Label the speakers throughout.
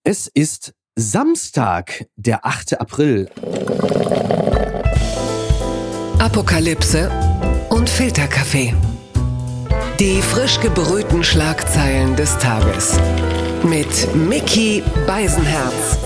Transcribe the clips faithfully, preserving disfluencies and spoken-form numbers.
Speaker 1: Es ist Samstag, der achte April.
Speaker 2: Apokalypse und Filterkaffee. Die frisch gebrühten Schlagzeilen des Tages. Mit Micky Beisenherz.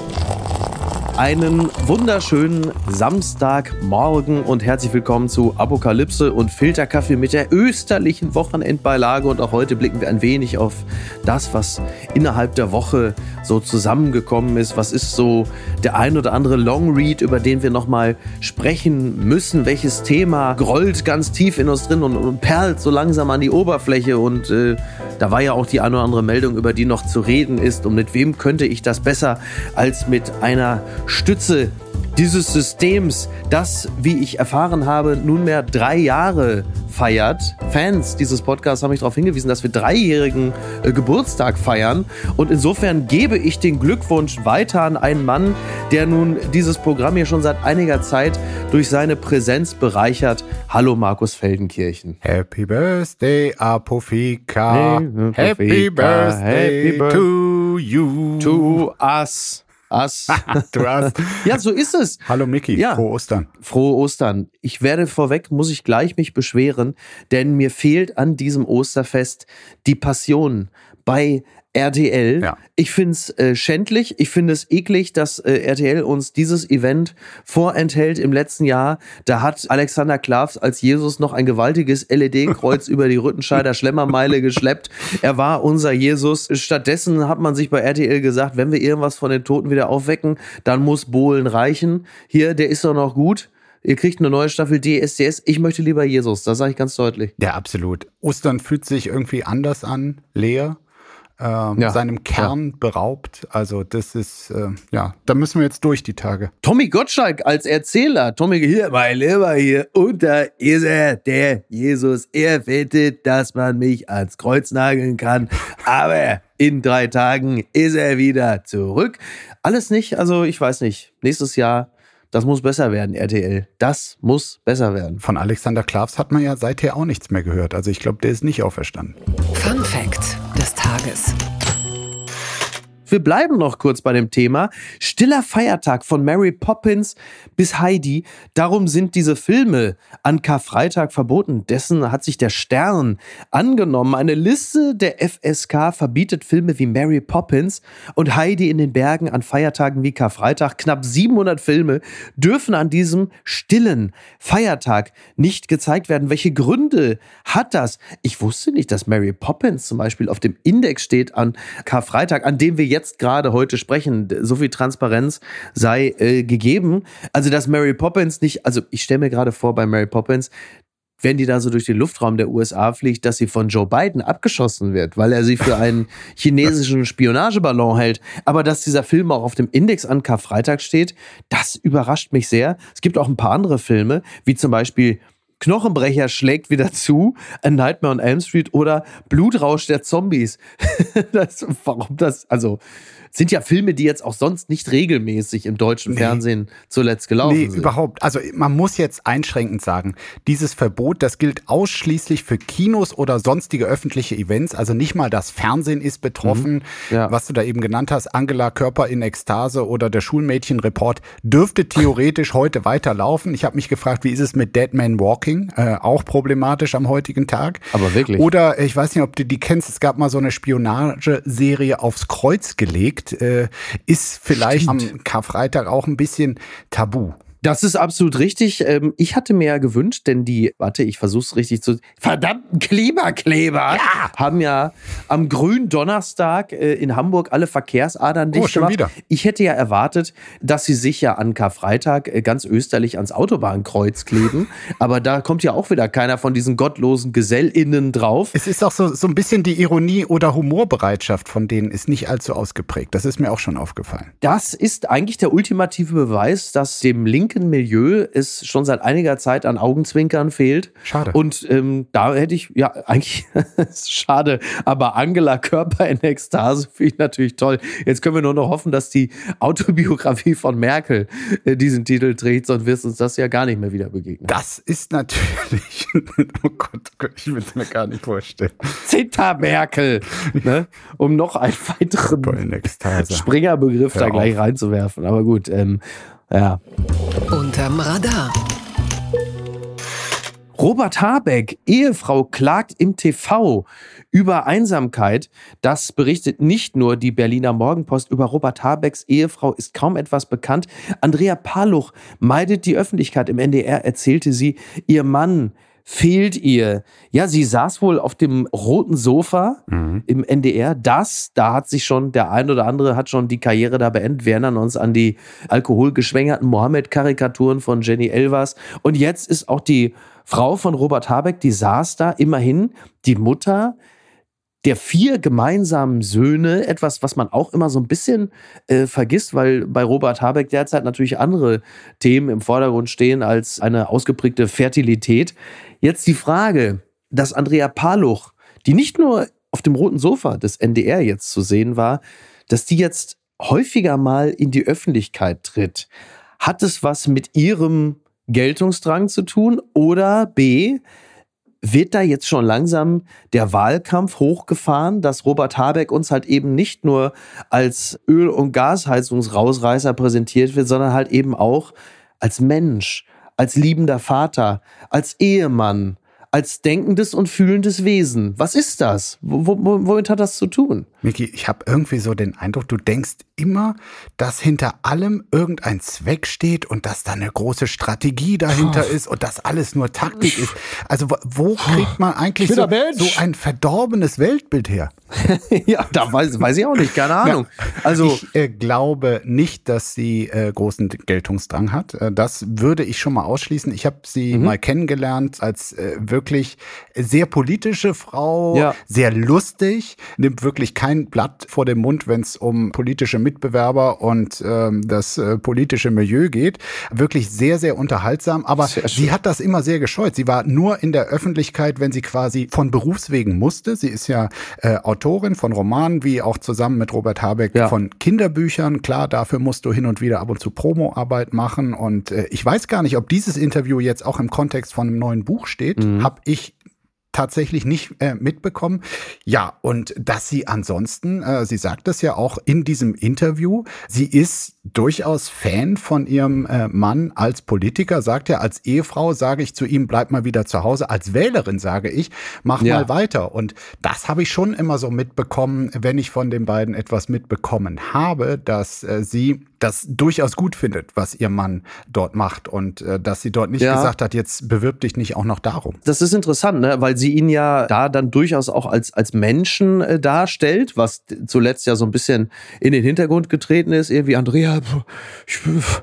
Speaker 1: Einen wunderschönen Samstagmorgen und herzlich willkommen zu Apokalypse und Filterkaffee mit der österlichen Wochenendbeilage. Und auch heute blicken wir ein wenig auf das, was innerhalb der Woche so zusammengekommen ist. Was ist so der ein oder andere Longread, über den wir nochmal sprechen müssen? Welches Thema grollt ganz tief in uns drin und, und perlt so langsam an die Oberfläche? Und äh, da war ja auch die eine oder andere Meldung, über die noch zu reden ist. Und mit wem könnte ich das besser als mit einer Stütze dieses Systems, das, wie ich erfahren habe, nunmehr drei Jahre feiert. Fans dieses Podcasts haben mich darauf hingewiesen, dass wir dreijährigen äh, Geburtstag feiern. Und insofern gebe ich den Glückwunsch weiter an einen Mann, der nun dieses Programm hier schon seit einiger Zeit durch seine Präsenz bereichert. Hallo Markus Feldenkirchen.
Speaker 3: Happy Birthday, Apofika.
Speaker 1: Hey,
Speaker 3: Happy Birthday
Speaker 1: Happy
Speaker 3: to you.
Speaker 1: To us. Us.
Speaker 3: Du hast.
Speaker 1: Ja, so ist es.
Speaker 3: Hallo Micky,
Speaker 1: Ja.
Speaker 3: frohe Ostern.
Speaker 1: Frohe Ostern. Ich werde vorweg, muss ich gleich mich beschweren, denn mir fehlt an diesem Osterfest die Passion bei R T L.
Speaker 3: Ja.
Speaker 1: Ich finde es äh, schändlich, ich finde es eklig, dass äh, R T L uns dieses Event vorenthält im letzten Jahr. Da hat Alexander Klavs als Jesus noch ein gewaltiges L E D-Kreuz über die Rüttenscheider Schlemmermeile geschleppt. Er war unser Jesus. Stattdessen hat man sich bei R T L gesagt, wenn wir irgendwas von den Toten wieder aufwecken, dann muss Bohlen reichen. Hier, der ist doch noch gut. Ihr kriegt eine neue Staffel D S D S. Ich möchte lieber Jesus, das sage ich ganz deutlich.
Speaker 3: Ja, absolut. Ostern fühlt sich irgendwie anders an, leer. Ähm,
Speaker 1: Ja.
Speaker 3: seinem Kern ja. beraubt. Also das ist, äh, ja, da müssen wir jetzt durch die Tage.
Speaker 1: Tommy Gottschalk als Erzähler. Tommy, hier, mein Lieber, hier. Und da ist er, der Jesus. Er wettet, dass man mich ans Kreuz nageln kann. Aber in drei Tagen ist er wieder zurück. Alles nicht, also ich weiß nicht. Nächstes Jahr, das muss besser werden, R T L. Das muss besser werden.
Speaker 3: Von Alexander Klavs hat man ja seither auch nichts mehr gehört. Also ich glaube, der ist nicht auferstanden.
Speaker 2: Fun Fact des Tages.
Speaker 1: Wir bleiben noch kurz bei dem Thema. Stiller Feiertag von Mary Poppins bis Heidi. Darum sind diese Filme an Karfreitag verboten. Dessen hat sich der Stern angenommen. Eine Liste der F S K verbietet Filme wie Mary Poppins und Heidi in den Bergen an Feiertagen wie Karfreitag. Knapp siebenhundert Filme dürfen an diesem stillen Feiertag nicht gezeigt werden. Welche Gründe hat das? Ich wusste nicht, dass Mary Poppins zum Beispiel auf dem Index steht an Karfreitag, an dem wir jetzt gerade heute sprechen. So viel Transparenz sei äh, gegeben. Also, dass Mary Poppins nicht, also ich stelle mir gerade vor, bei Mary Poppins, wenn die da so durch den Luftraum der U S A fliegt, dass sie von Joe Biden abgeschossen wird, weil er sie für einen chinesischen Spionageballon hält. Aber dass dieser Film auch auf dem Index an Karfreitag steht, das überrascht mich sehr. Es gibt auch ein paar andere Filme, wie zum Beispiel Knochenbrecher schlägt wieder zu, A Nightmare on Elm Street oder Blutrausch der Zombies. das, warum das, also sind ja Filme, die jetzt auch sonst nicht regelmäßig im deutschen nee. Fernsehen zuletzt gelaufen
Speaker 3: nee,
Speaker 1: sind. Nee,
Speaker 3: überhaupt. Also man muss jetzt einschränkend sagen, dieses Verbot, das gilt ausschließlich für Kinos oder sonstige öffentliche Events. Also nicht mal das Fernsehen ist betroffen. Mhm. Ja. Was du da eben genannt hast, Angela Körper in Ekstase oder der Schulmädchenreport, dürfte theoretisch heute weiterlaufen. Ich habe mich gefragt, wie ist es mit Dead Man Walking? Äh, auch problematisch am heutigen Tag.
Speaker 1: Aber wirklich.
Speaker 3: Oder ich weiß nicht, ob du die kennst, es gab mal so eine Spionageserie aufs Kreuz gelegt. Äh, ist vielleicht Stimmt. am Karfreitag auch ein bisschen tabu.
Speaker 1: Das ist absolut richtig. Ich hatte mir ja gewünscht, denn die, warte, ich versuch's richtig zu, verdammten Klimakleber ja. haben ja am grünen Donnerstag in Hamburg alle Verkehrsadern dicht
Speaker 3: oh, schon
Speaker 1: gemacht.
Speaker 3: Wieder.
Speaker 1: Ich hätte ja erwartet, dass sie sich ja an Karfreitag ganz österlich ans Autobahnkreuz kleben. Aber da kommt ja auch wieder keiner von diesen gottlosen GesellInnen drauf.
Speaker 3: Es ist auch so, so ein bisschen die Ironie oder Humorbereitschaft von denen ist nicht allzu ausgeprägt. Das ist mir auch schon aufgefallen.
Speaker 1: Das ist eigentlich der ultimative Beweis, dass dem Linken linken Milieu es schon seit einiger Zeit an Augenzwinkern fehlt.
Speaker 3: Schade.
Speaker 1: Und ähm, da hätte ich, ja, eigentlich ist schade, aber Angela Körper in Ekstase finde ich natürlich toll. Jetzt können wir nur noch hoffen, dass die Autobiografie von Merkel äh, diesen Titel trägt, sonst wird uns das ja gar nicht mehr wieder begegnen.
Speaker 3: Das ist natürlich, oh Gott, ich will es mir gar nicht vorstellen.
Speaker 1: Zita Merkel, ne? Um noch einen weiteren Springerbegriff da gleich reinzuwerfen. Aber gut, ähm, ja.
Speaker 2: Unterm Radar.
Speaker 1: Robert Habeck, Ehefrau klagt im T V über Einsamkeit. Das berichtet nicht nur die Berliner Morgenpost. Über Robert Habecks Ehefrau ist kaum etwas bekannt. Andrea Paluch meidet die Öffentlichkeit. Im N D R erzählte sie, ihr Mann fehlt ihr. Ja, sie saß wohl auf dem roten Sofa mhm. im N D R. Das, da hat sich schon, der ein oder andere hat schon die Karriere da beendet. Wir erinnern uns an die alkoholgeschwängerten Mohammed-Karikaturen von Jenny Elvers. Und jetzt ist auch die Frau von Robert Habeck, die saß da, immerhin die Mutter der vier gemeinsamen Söhne, etwas, was man auch immer so ein bisschen äh, vergisst, weil bei Robert Habeck derzeit natürlich andere Themen im Vordergrund stehen als eine ausgeprägte Fertilität. Jetzt die Frage, dass Andrea Paluch, die nicht nur auf dem roten Sofa des N D R jetzt zu sehen war, dass die jetzt häufiger mal in die Öffentlichkeit tritt. Hat es was mit ihrem Geltungsdrang zu tun oder B, wird da jetzt schon langsam der Wahlkampf hochgefahren, dass Robert Habeck uns halt eben nicht nur als Öl- und Gasheizungsrausreißer präsentiert wird, sondern halt eben auch als Mensch, als liebender Vater, als Ehemann, als denkendes und fühlendes Wesen. Was ist das? W- w- womit hat das zu tun?
Speaker 3: Miki, ich habe irgendwie so den Eindruck, du denkst immer, dass hinter allem irgendein Zweck steht und dass da eine große Strategie dahinter oh. ist und dass alles nur Taktik ist. Also wo kriegt man eigentlich so, so ein verdorbenes Weltbild her?
Speaker 1: Ja, da weiß, weiß ich auch nicht, keine Ahnung.
Speaker 3: Ja,
Speaker 1: also
Speaker 3: ich äh, glaube nicht, dass sie äh, großen Geltungsdrang hat. Äh, das würde ich schon mal ausschließen. Ich habe sie mhm. mal kennengelernt als äh, wirklich sehr politische Frau, ja. sehr lustig, nimmt wirklich kein Blatt vor dem Mund, wenn es um politische Mitbewerber und ähm, das äh, politische Milieu geht. Wirklich sehr, sehr unterhaltsam. Aber sie hat das immer sehr gescheut. Sie war nur in der Öffentlichkeit, wenn sie quasi von Berufswegen musste. Sie ist ja äh, Autorin von Romanen, wie auch zusammen mit Robert Habeck ja. von Kinderbüchern. Klar, dafür musst du hin und wieder ab und zu Promoarbeit machen. Und äh, ich weiß gar nicht, ob dieses Interview jetzt auch im Kontext von einem neuen Buch steht. Mhm. Hab ich tatsächlich nicht äh, mitbekommen. Ja, und dass sie ansonsten, äh, sie sagt das ja auch in diesem Interview, sie ist durchaus Fan von ihrem äh, Mann als Politiker, sagt ja, als Ehefrau sage ich zu ihm, bleib mal wieder zu Hause, als Wählerin sage ich, mach ja. mal weiter. Und das habe ich schon immer so mitbekommen, wenn ich von den beiden etwas mitbekommen habe, dass äh, sie das durchaus gut findet, was ihr Mann dort macht und äh, dass sie dort nicht ja. gesagt hat, jetzt bewirb dich nicht auch noch darum.
Speaker 1: Das ist interessant, ne? Weil sie ihn ja da dann durchaus auch als, als Menschen äh, darstellt, was zuletzt ja so ein bisschen in den Hintergrund getreten ist. Irgendwie, Andrea, ich,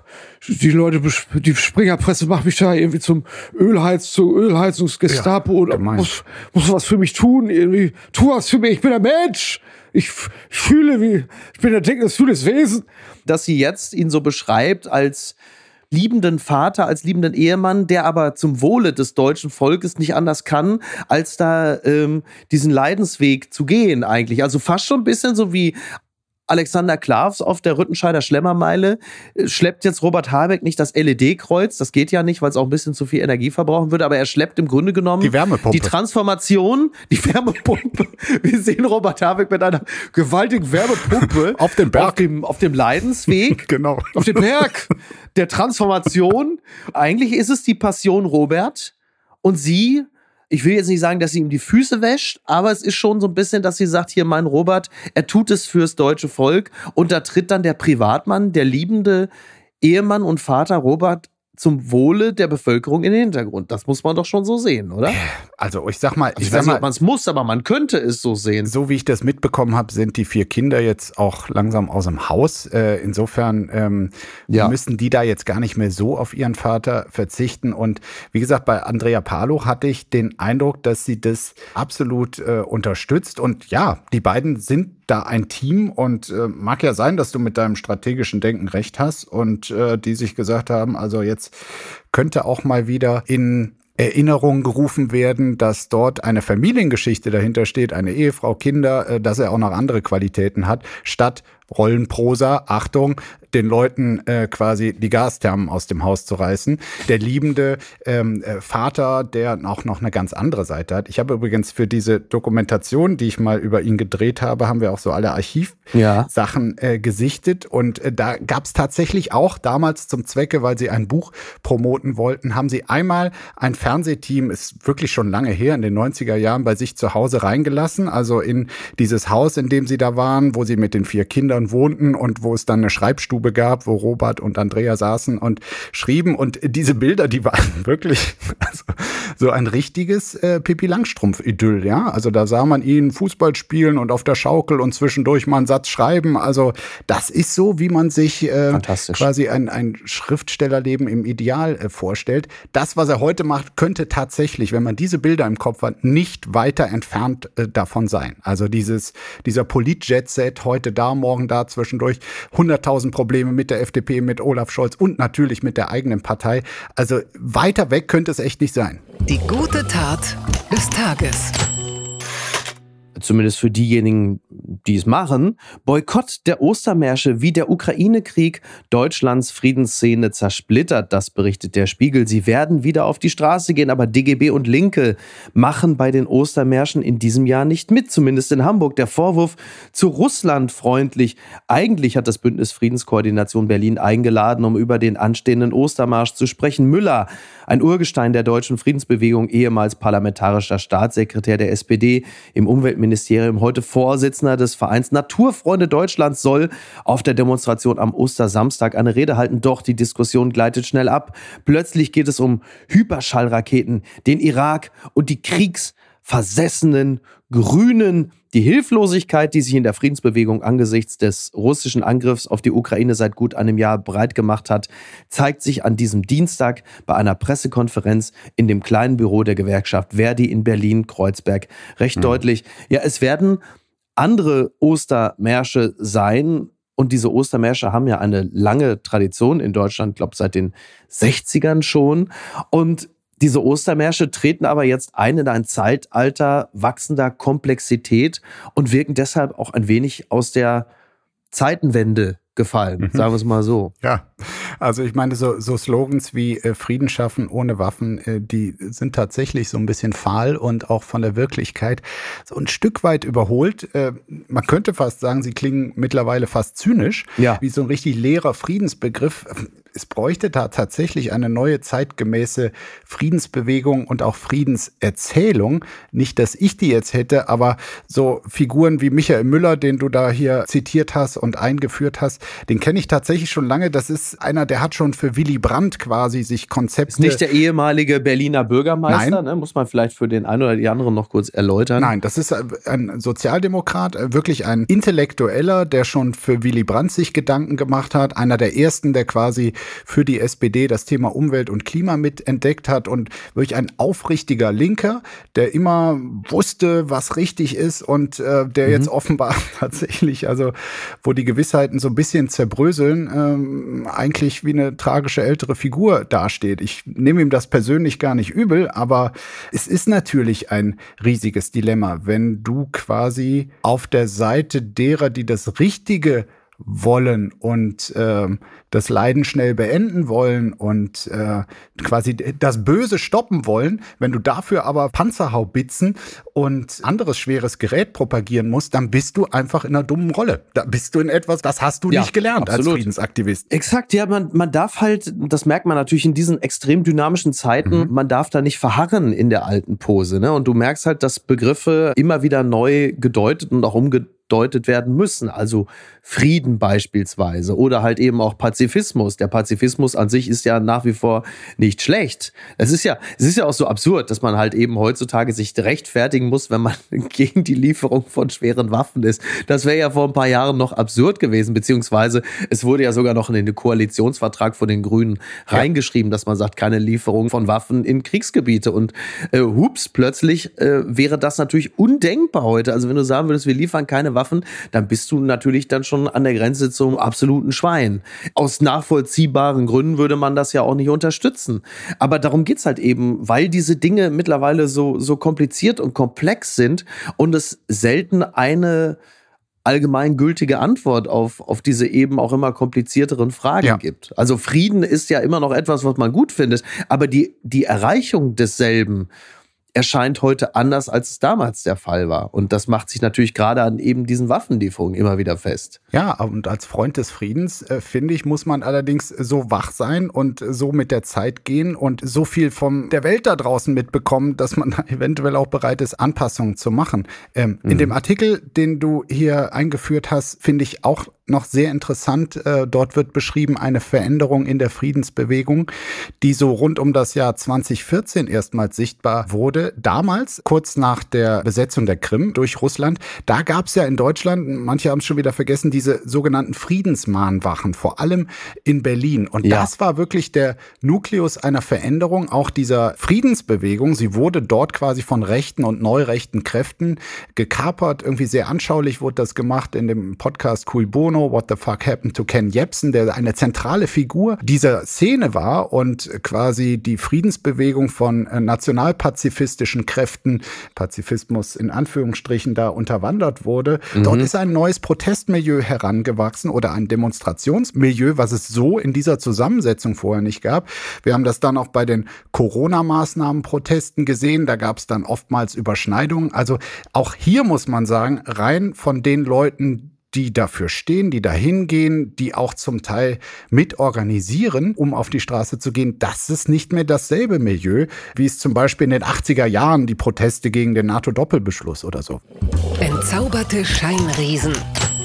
Speaker 1: die Leute, die Springerpresse macht mich da irgendwie zum Ölheiz, zur Ölheizungsgestapo ja, oder muss, muss was für mich tun, irgendwie, tu was für mich, ich bin ein Mensch. Ich, ich fühle wie, ich bin ein denkendes, fühlendes Wesen. Dass sie jetzt ihn so beschreibt als liebenden Vater, als liebenden Ehemann, der aber zum Wohle des deutschen Volkes nicht anders kann, als da ähm, diesen Leidensweg zu gehen eigentlich. Also fast schon ein bisschen so wie Alexander Klavs auf der Rüttenscheider Schlemmermeile schleppt jetzt Robert Habeck nicht das L E D-Kreuz. Das geht ja nicht, weil es auch ein bisschen zu viel Energie verbrauchen würde. Aber er schleppt im Grunde genommen
Speaker 3: die Wärmepumpe.
Speaker 1: Die Transformation, die Wärmepumpe. Wir sehen Robert Habeck mit einer gewaltigen Wärmepumpe
Speaker 3: auf dem Berg,
Speaker 1: auf dem, auf dem Leidensweg,
Speaker 3: genau,
Speaker 1: auf dem Berg der Transformation. Eigentlich ist es die Passion Robert und sie. Ich will jetzt nicht sagen, dass sie ihm die Füße wäscht, aber es ist schon so ein bisschen, dass sie sagt, hier mein Robert, er tut es fürs deutsche Volk und da tritt dann der Privatmann, der liebende Ehemann und Vater Robert zum Wohle der Bevölkerung in den Hintergrund. Das muss man doch schon so sehen, oder?
Speaker 3: Also ich sag mal,
Speaker 1: also ich,
Speaker 3: ich
Speaker 1: weiß
Speaker 3: sag
Speaker 1: nicht,
Speaker 3: mal,
Speaker 1: ob man es muss, aber man könnte es so sehen.
Speaker 3: So wie ich das mitbekommen habe, sind die vier Kinder jetzt auch langsam aus dem Haus. Äh, insofern ähm, ja. müssen die da jetzt gar nicht mehr so auf ihren Vater verzichten. Und wie gesagt, bei Andrea Paluch hatte ich den Eindruck, dass sie das absolut äh, unterstützt. Und ja, die beiden sind da ein Team und äh, mag ja sein, dass du mit deinem strategischen Denken recht hast und äh, die sich gesagt haben, also jetzt könnte auch mal wieder in Erinnerung gerufen werden, dass dort eine Familiengeschichte dahinter steht, eine Ehefrau, Kinder, dass er auch noch andere Qualitäten hat, statt Rollenprosa, Achtung, den Leuten äh, quasi die Gasthermen aus dem Haus zu reißen. Der liebende ähm, äh, Vater, der auch noch eine ganz andere Seite hat. Ich habe übrigens für diese Dokumentation, die ich mal über ihn gedreht habe, haben wir auch so alle Archivsachen ja. äh, gesichtet. Und äh, da gab es tatsächlich auch damals zum Zwecke, weil sie ein Buch promoten wollten, haben sie einmal ein Fernsehteam, ist wirklich schon lange her, in den neunziger Jahren, bei sich zu Hause reingelassen. Also in dieses Haus, in dem sie da waren, wo sie mit den vier Kindern wohnten und wo es dann eine Schreibstube gab, wo Robert und Andrea saßen und schrieben. Und diese Bilder, die waren wirklich also, so ein richtiges äh, Pippi-Langstrumpf-Idyll. Ja? Also da sah man ihn Fußball spielen und auf der Schaukel und zwischendurch mal einen Satz schreiben. Also das ist so, wie man sich äh, quasi ein, ein Schriftstellerleben im Ideal äh, vorstellt. Das, was er heute macht, könnte tatsächlich, wenn man diese Bilder im Kopf hat, nicht weiter entfernt äh, davon sein. Also dieses, dieser Polit-Jet-Set, heute da, morgen da, zwischendurch hunderttausend Probleme mit der F D P, mit Olaf Scholz und natürlich mit der eigenen Partei. Also weiter weg könnte es echt nicht sein.
Speaker 2: Die gute Tat des Tages.
Speaker 1: Zumindest für diejenigen, die es machen, Boykott der Ostermärsche, wie der Ukraine-Krieg Deutschlands Friedensszene zersplittert, das berichtet der Spiegel. Sie werden wieder auf die Straße gehen, aber D G B und Linke machen bei den Ostermärschen in diesem Jahr nicht mit, zumindest in Hamburg. Der Vorwurf zu Russland freundlich. Eigentlich hat das Bündnis Friedenskoordination Berlin eingeladen, um über den anstehenden Ostermarsch zu sprechen. Müller, ein Urgestein der deutschen Friedensbewegung, ehemals parlamentarischer Staatssekretär der S P D im Umweltministerium, heute Vorsitzender des Vereins Naturfreunde Deutschlands, soll auf der Demonstration am Ostersamstag eine Rede halten. Doch die Diskussion gleitet schnell ab. Plötzlich geht es um Hyperschallraketen, den Irak und die kriegsversessenen Grünen. Die Hilflosigkeit, die sich in der Friedensbewegung angesichts des russischen Angriffs auf die Ukraine seit gut einem Jahr breit gemacht hat, zeigt sich an diesem Dienstag bei einer Pressekonferenz in dem kleinen Büro der Gewerkschaft Verdi in Berlin-Kreuzberg recht mhm. deutlich. Ja, es werden andere Ostermärsche sein. Und diese Ostermärsche haben ja eine lange Tradition in Deutschland, ich glaube seit den sechzigern schon. Und diese Ostermärsche treten aber jetzt ein in ein Zeitalter wachsender Komplexität und wirken deshalb auch ein wenig aus der Zeitenwende gefallen, mhm. sagen wir es mal so.
Speaker 3: Ja, also ich meine, so, so Slogans wie äh, Frieden schaffen ohne Waffen, äh, die sind tatsächlich so ein bisschen fahl und auch von der Wirklichkeit so ein Stück weit überholt. Äh, man könnte fast sagen, sie klingen mittlerweile fast zynisch, ja. wie so ein richtig leerer Friedensbegriff. Es bräuchte da tatsächlich eine neue zeitgemäße Friedensbewegung und auch Friedenserzählung. Nicht, dass ich die jetzt hätte, aber so Figuren wie Michael Müller, den du da hier zitiert hast und eingeführt hast, den kenne ich tatsächlich schon lange. Das ist einer, der hat schon für Willy Brandt quasi sich Konzepte...
Speaker 1: Ist nicht der ehemalige Berliner Bürgermeister, ne? Muss man vielleicht für den einen oder die anderen noch kurz erläutern.
Speaker 3: Nein, das ist ein Sozialdemokrat, wirklich ein Intellektueller, der schon für Willy Brandt sich Gedanken gemacht hat. Einer der ersten, der quasi für die S P D das Thema Umwelt und Klima mitentdeckt hat und wirklich ein aufrichtiger Linker, der immer wusste, was richtig ist und äh, der mhm. jetzt offenbar tatsächlich, also wo die Gewissheiten so ein bisschen zerbröseln, ähm, eigentlich wie eine tragische ältere Figur dasteht. Ich nehme ihm das persönlich gar nicht übel, aber es ist natürlich ein riesiges Dilemma, wenn du quasi auf der Seite derer, die das Richtige wollen und äh, das Leiden schnell beenden wollen und äh, quasi das Böse stoppen wollen, wenn du dafür aber Panzerhaubitzen und anderes schweres Gerät propagieren musst, dann bist du einfach in einer dummen Rolle. Da bist du in etwas, das hast du ja, nicht gelernt absolut. Als Friedensaktivist.
Speaker 1: Exakt, ja, man, man darf halt, das merkt man natürlich in diesen extrem dynamischen Zeiten, mhm. man darf da nicht verharren in der alten Pose, ne? Und du merkst halt, dass Begriffe immer wieder neu gedeutet und auch umgedeutet deutet werden müssen, also Frieden beispielsweise oder halt eben auch Pazifismus. Der Pazifismus an sich ist ja nach wie vor nicht schlecht. Es ist ja, es ist ja auch so absurd, dass man halt eben heutzutage sich rechtfertigen muss, wenn man gegen die Lieferung von schweren Waffen ist. Das wäre ja vor ein paar Jahren noch absurd gewesen, beziehungsweise es wurde ja sogar noch in den Koalitionsvertrag von den Grünen ja. reingeschrieben, dass man sagt, keine Lieferung von Waffen in Kriegsgebiete und äh, hups, plötzlich äh, wäre das natürlich undenkbar heute. Also wenn du sagen würdest, wir liefern keine Waffen Waffen, dann bist du natürlich dann schon an der Grenze zum absoluten Schwein. Aus nachvollziehbaren Gründen würde man das ja auch nicht unterstützen. Aber darum geht's halt eben, weil diese Dinge mittlerweile so, so kompliziert und komplex sind und es selten eine allgemeingültige Antwort auf, auf diese eben auch immer komplizierteren Fragen ja. gibt. Also Frieden ist ja immer noch etwas, was man gut findet, aber die, die Erreichung desselben erscheint heute anders, als es damals der Fall war. Und das macht sich natürlich gerade an eben diesen Waffenlieferungen immer wieder fest.
Speaker 3: Ja, und als Freund des Friedens, äh, finde ich, muss man allerdings so wach sein und so mit der Zeit gehen und so viel von der Welt da draußen mitbekommen, dass man eventuell auch bereit ist, Anpassungen zu machen. Ähm, mhm. In dem Artikel, den du hier eingeführt hast, finde ich auch noch sehr interessant. Äh, dort wird beschrieben eine Veränderung in der Friedensbewegung, die so rund um das Jahr zwanzig vierzehn erstmals sichtbar wurde. Damals, kurz nach der Besetzung der Krim durch Russland, da gab es ja in Deutschland, manche haben es schon wieder vergessen, diese sogenannten Friedensmahnwachen, vor allem in Berlin. Und ja. das war wirklich der Nukleus einer Veränderung, auch dieser Friedensbewegung. Sie wurde dort quasi von rechten und neurechten Kräften gekapert. Irgendwie sehr anschaulich wurde das gemacht in dem Podcast Cui Bono, What the Fuck Happened to Ken Jebsen, der eine zentrale Figur dieser Szene war und quasi die Friedensbewegung von nationalpazifistischen Kräften, Pazifismus in Anführungsstrichen, da unterwandert wurde. Mhm. Dort ist ein neues Protestmilieu herangewachsen oder ein Demonstrationsmilieu, was es so in dieser Zusammensetzung vorher nicht gab. Wir haben das dann auch bei den Corona-Maßnahmen-Protesten gesehen. Da gab es dann oftmals Überschneidungen. Also auch hier muss man sagen, rein von den Leuten, die dafür stehen, die dahin gehen, die auch zum Teil mitorganisieren, um auf die Straße zu gehen, das ist nicht mehr dasselbe Milieu, wie es zum Beispiel in den achtziger Jahren die Proteste gegen den NATO-Doppelbeschluss oder so.
Speaker 2: Entzauberte Scheinriesen.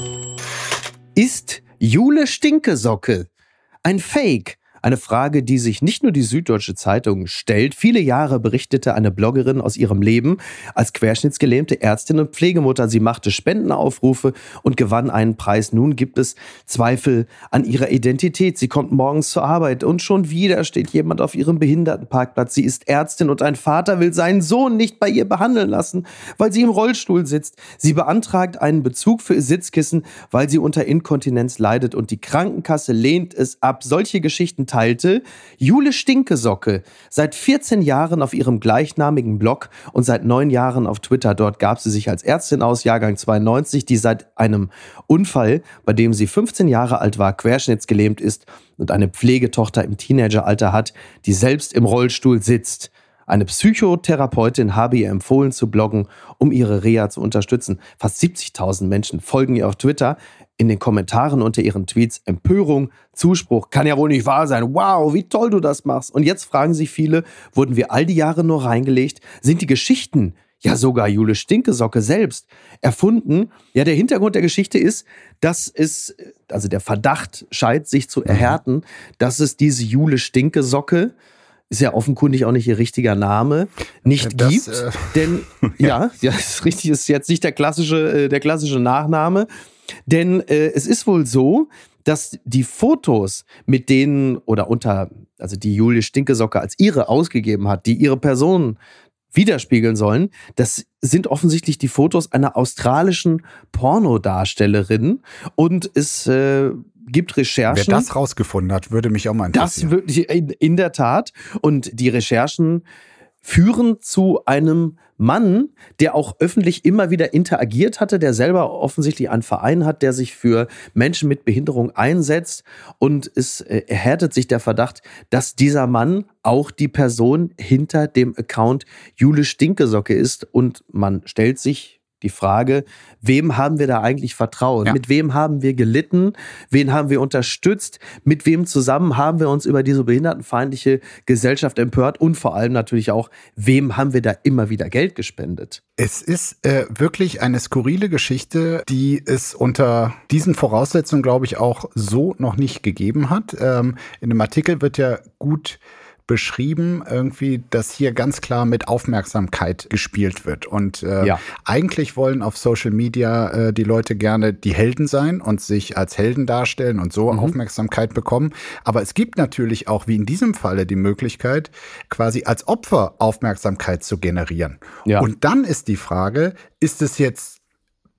Speaker 1: Ist Jule Stinkesocke ein Fake? Eine Frage, die sich nicht nur die Süddeutsche Zeitung stellt. Viele Jahre berichtete eine Bloggerin aus ihrem Leben als querschnittsgelähmte Ärztin und Pflegemutter. Sie machte Spendenaufrufe und gewann einen Preis. Nun gibt es Zweifel an ihrer Identität. Sie kommt morgens zur Arbeit und schon wieder steht jemand auf ihrem Behindertenparkplatz. Sie ist Ärztin und ein Vater will seinen Sohn nicht bei ihr behandeln lassen, weil sie im Rollstuhl sitzt. Sie beantragt einen Bezug für ihr Sitzkissen, weil sie unter Inkontinenz leidet und die Krankenkasse lehnt es ab. Solche Geschichten teilte Jule Stinkesocke seit vierzehn Jahren auf ihrem gleichnamigen Blog und seit neun Jahren auf Twitter. Dort gab sie sich als Ärztin aus, Jahrgang zweiundneunzig, die seit einem Unfall, bei dem sie fünfzehn Jahre alt war, querschnittsgelähmt ist und eine Pflegetochter im Teenageralter hat, die selbst im Rollstuhl sitzt. Eine Psychotherapeutin habe ihr empfohlen zu bloggen, um ihre Reha zu unterstützen. Fast siebzigtausend Menschen folgen ihr auf Twitter. In den Kommentaren unter ihren Tweets Empörung, Zuspruch, kann ja wohl nicht wahr sein. Wow, wie toll du das machst. Und jetzt fragen sich viele, wurden wir all die Jahre nur reingelegt? Sind die Geschichten, ja sogar Jule Stinkesocke selbst, erfunden? Ja, der Hintergrund der Geschichte ist, dass es, also der Verdacht scheint sich zu erhärten, dass es diese Jule Stinkesocke, ist ja offenkundig auch nicht ihr richtiger Name, nicht das, gibt. Äh, denn, ja, ja, das ist richtig, ist jetzt nicht der klassische, äh, der klassische Nachname. Denn äh, es ist wohl so, dass die Fotos, mit denen oder unter, also die Jule Stinkesocke als ihre ausgegeben hat, die ihre Person widerspiegeln sollen, das sind offensichtlich die Fotos einer australischen Pornodarstellerin und es äh, gibt Recherchen.
Speaker 3: Wer das rausgefunden hat, würde mich auch mal interessieren.
Speaker 1: Das wirklich in, in der Tat. Und die Recherchen führen zu einem Mann, der auch öffentlich immer wieder interagiert hatte, der selber offensichtlich einen Verein hat, der sich für Menschen mit Behinderung einsetzt. Und es erhärtet sich der Verdacht, dass dieser Mann auch die Person hinter dem Account Jule Stinkesocke ist. Und man stellt sich die Frage, wem haben wir da eigentlich vertraut? Ja. Mit wem haben wir gelitten? Wen haben wir unterstützt? Mit wem zusammen haben wir uns über diese behindertenfeindliche Gesellschaft empört? Und vor allem natürlich auch, wem haben wir da immer wieder Geld gespendet?
Speaker 3: Es ist äh, wirklich eine skurrile Geschichte, die es unter diesen Voraussetzungen, glaube ich, auch so noch nicht gegeben hat. Ähm, in dem Artikel wird ja gut beschrieben, irgendwie, dass hier ganz klar mit Aufmerksamkeit gespielt wird. Und äh, ja. eigentlich wollen auf Social Media äh, die Leute gerne die Helden sein und sich als Helden darstellen und so mhm. Aufmerksamkeit bekommen. Aber es gibt natürlich auch, wie in diesem Falle, die Möglichkeit, quasi als Opfer Aufmerksamkeit zu generieren. Ja. Und dann ist die Frage, ist es jetzt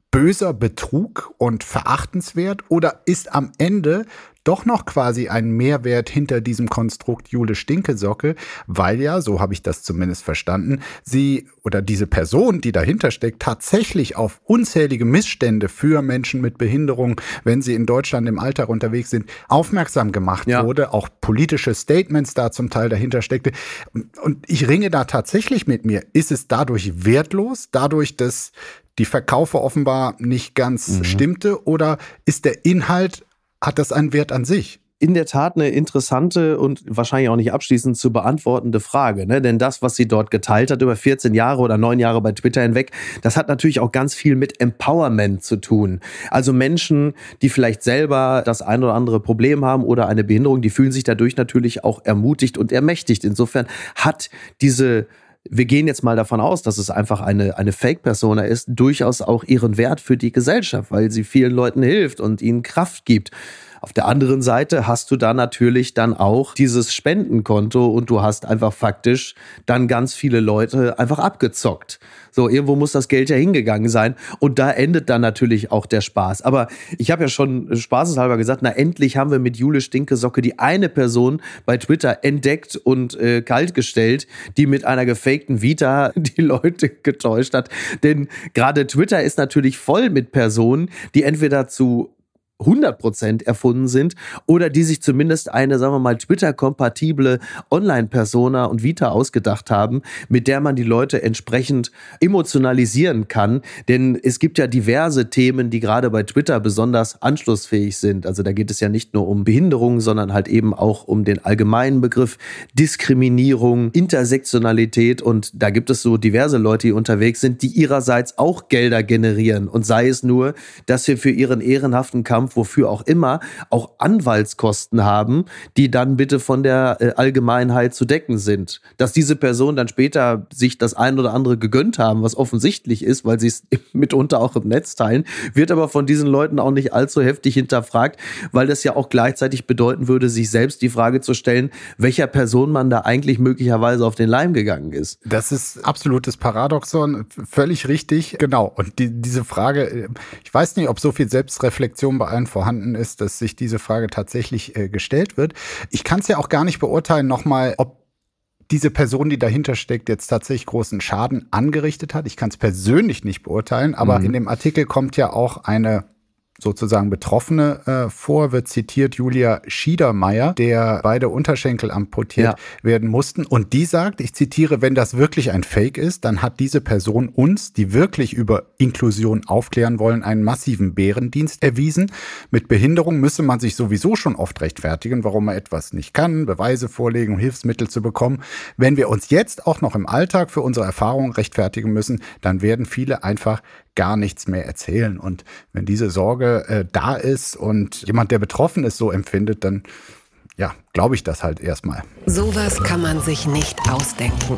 Speaker 3: böser Betrug und verachtenswert oder ist am Ende doch noch quasi ein Mehrwert hinter diesem Konstrukt Jule Stinkesocke, weil ja, so habe ich das zumindest verstanden, sie oder diese Person, die dahinter steckt, tatsächlich auf unzählige Missstände für Menschen mit Behinderung, wenn sie in Deutschland im Alltag unterwegs sind, aufmerksam gemacht ja. wurde, auch politische Statements da zum Teil dahinter steckte. Und, und ich ringe da tatsächlich mit mir. Ist es dadurch wertlos, dadurch, dass die Verkaufe offenbar nicht ganz mhm. stimmte, oder ist der Inhalt, hat das einen Wert an sich?
Speaker 1: In der Tat eine interessante und wahrscheinlich auch nicht abschließend zu beantwortende Frage, ne? Denn das, was sie dort geteilt hat über vierzehn Jahre oder neun Jahre bei Twitter hinweg, das hat natürlich auch ganz viel mit Empowerment zu tun. Also Menschen, die vielleicht selber das ein oder andere Problem haben oder eine Behinderung, die fühlen sich dadurch natürlich auch ermutigt und ermächtigt. Insofern hat diese, wir gehen jetzt mal davon aus, dass es einfach eine, eine Fake-Persona ist, durchaus auch ihren Wert für die Gesellschaft, weil sie vielen Leuten hilft und ihnen Kraft gibt. Auf der anderen Seite hast du da natürlich dann auch dieses Spendenkonto und du hast einfach faktisch dann ganz viele Leute einfach abgezockt. So, irgendwo muss das Geld ja hingegangen sein und da endet dann natürlich auch der Spaß. Aber ich habe ja schon spaßeshalber gesagt, na endlich haben wir mit Jule Stinkesocke die eine Person bei Twitter entdeckt und äh, kaltgestellt, die mit einer gefakten Vita die Leute getäuscht hat. Denn gerade Twitter ist natürlich voll mit Personen, die entweder zu hundert Prozent erfunden sind oder die sich zumindest eine, sagen wir mal, Twitter-kompatible Online-Persona und Vita ausgedacht haben, mit der man die Leute entsprechend emotionalisieren kann. Denn es gibt ja diverse Themen, die gerade bei Twitter besonders anschlussfähig sind. Also da geht es ja nicht nur um Behinderung, sondern halt eben auch um den allgemeinen Begriff Diskriminierung, Intersektionalität, und da gibt es so diverse Leute, die unterwegs sind, die ihrerseits auch Gelder generieren, und sei es nur, dass wir für ihren ehrenhaften Kampf, wofür auch immer, auch Anwaltskosten haben, die dann bitte von der äh, Allgemeinheit zu decken sind. Dass diese Personen dann später sich das ein oder andere gegönnt haben, was offensichtlich ist, weil sie es mitunter auch im Netz teilen, wird aber von diesen Leuten auch nicht allzu heftig hinterfragt, weil das ja auch gleichzeitig bedeuten würde, sich selbst die Frage zu stellen, welcher Person man da eigentlich möglicherweise auf den Leim gegangen ist.
Speaker 3: Das ist absolutes Paradoxon, völlig richtig, genau. Und die, diese Frage, ich weiß nicht, ob so viel Selbstreflexion bei allen vorhanden ist, dass sich diese Frage tatsächlich äh, gestellt wird. Ich kann es ja auch gar nicht beurteilen, nochmal, ob diese Person, die dahinter steckt, jetzt tatsächlich großen Schaden angerichtet hat. Ich kann es persönlich nicht beurteilen, aber mhm. in dem Artikel kommt ja auch eine sozusagen Betroffene äh, vor, wird zitiert Julia Schiedermeier, der beide Unterschenkel amputiert ja. werden mussten. Und die sagt, ich zitiere, wenn das wirklich ein Fake ist, dann hat diese Person uns, die wirklich über Inklusion aufklären wollen, einen massiven Bärendienst erwiesen. Mit Behinderung müsse man sich sowieso schon oft rechtfertigen, warum man etwas nicht kann, Beweise vorlegen, um Hilfsmittel zu bekommen. Wenn wir uns jetzt auch noch im Alltag für unsere Erfahrungen rechtfertigen müssen, dann werden viele einfach gar nichts mehr erzählen. Und wenn diese Sorge äh, da ist und jemand, der betroffen ist, so empfindet, dann ja, glaube ich das halt erstmal.
Speaker 2: Sowas kann man sich nicht ausdenken.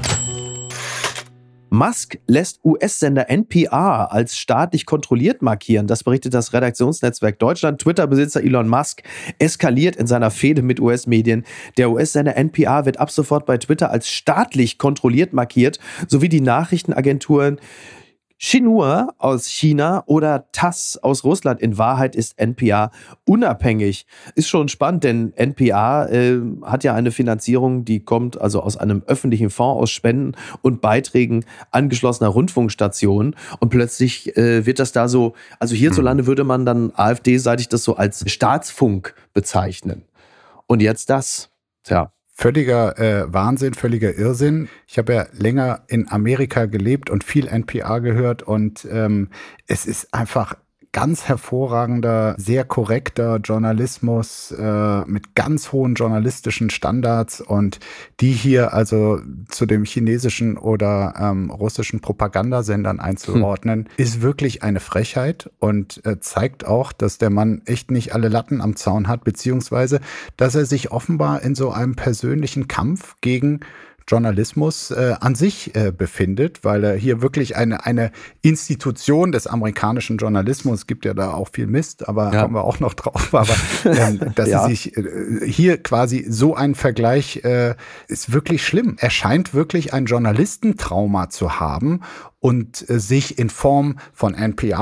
Speaker 1: Musk lässt U S-Sender N P R als staatlich kontrolliert markieren. Das berichtet das Redaktionsnetzwerk Deutschland. Twitter-Besitzer Elon Musk eskaliert in seiner Fehde mit U S-Medien. Der U S-Sender N P R wird ab sofort bei Twitter als staatlich kontrolliert markiert, sowie die Nachrichtenagenturen Xinhua aus China oder T A S S aus Russland. In Wahrheit ist N P R unabhängig. Ist schon spannend, denn N P R äh, hat ja eine Finanzierung, die kommt also aus einem öffentlichen Fonds aus Spenden und Beiträgen angeschlossener Rundfunkstationen. Und plötzlich äh, wird das da so, also hierzulande würde man dann AfD-seitig das so als Staatsfunk bezeichnen. Und jetzt das, tja.
Speaker 3: Völliger äh, Wahnsinn, völliger Irrsinn. Ich habe ja länger in Amerika gelebt und viel N P R gehört und ähm, es ist einfach ganz hervorragender, sehr korrekter Journalismus äh, mit ganz hohen journalistischen Standards, und die hier also zu dem chinesischen oder ähm, russischen Propagandasendern einzuordnen, hm. ist wirklich eine Frechheit und äh, zeigt auch, dass der Mann echt nicht alle Latten am Zaun hat, beziehungsweise dass er sich offenbar in so einem persönlichen Kampf gegen Journalismus äh, an sich äh, befindet, weil er hier wirklich eine, eine Institution des amerikanischen Journalismus, gibt ja da auch viel Mist, aber ja. kommen wir auch noch drauf, aber ähm, dass ja. sie sich äh, hier quasi so ein Vergleich äh, ist wirklich schlimm. Er scheint wirklich ein Journalistentrauma zu haben und äh, sich in Form von N P R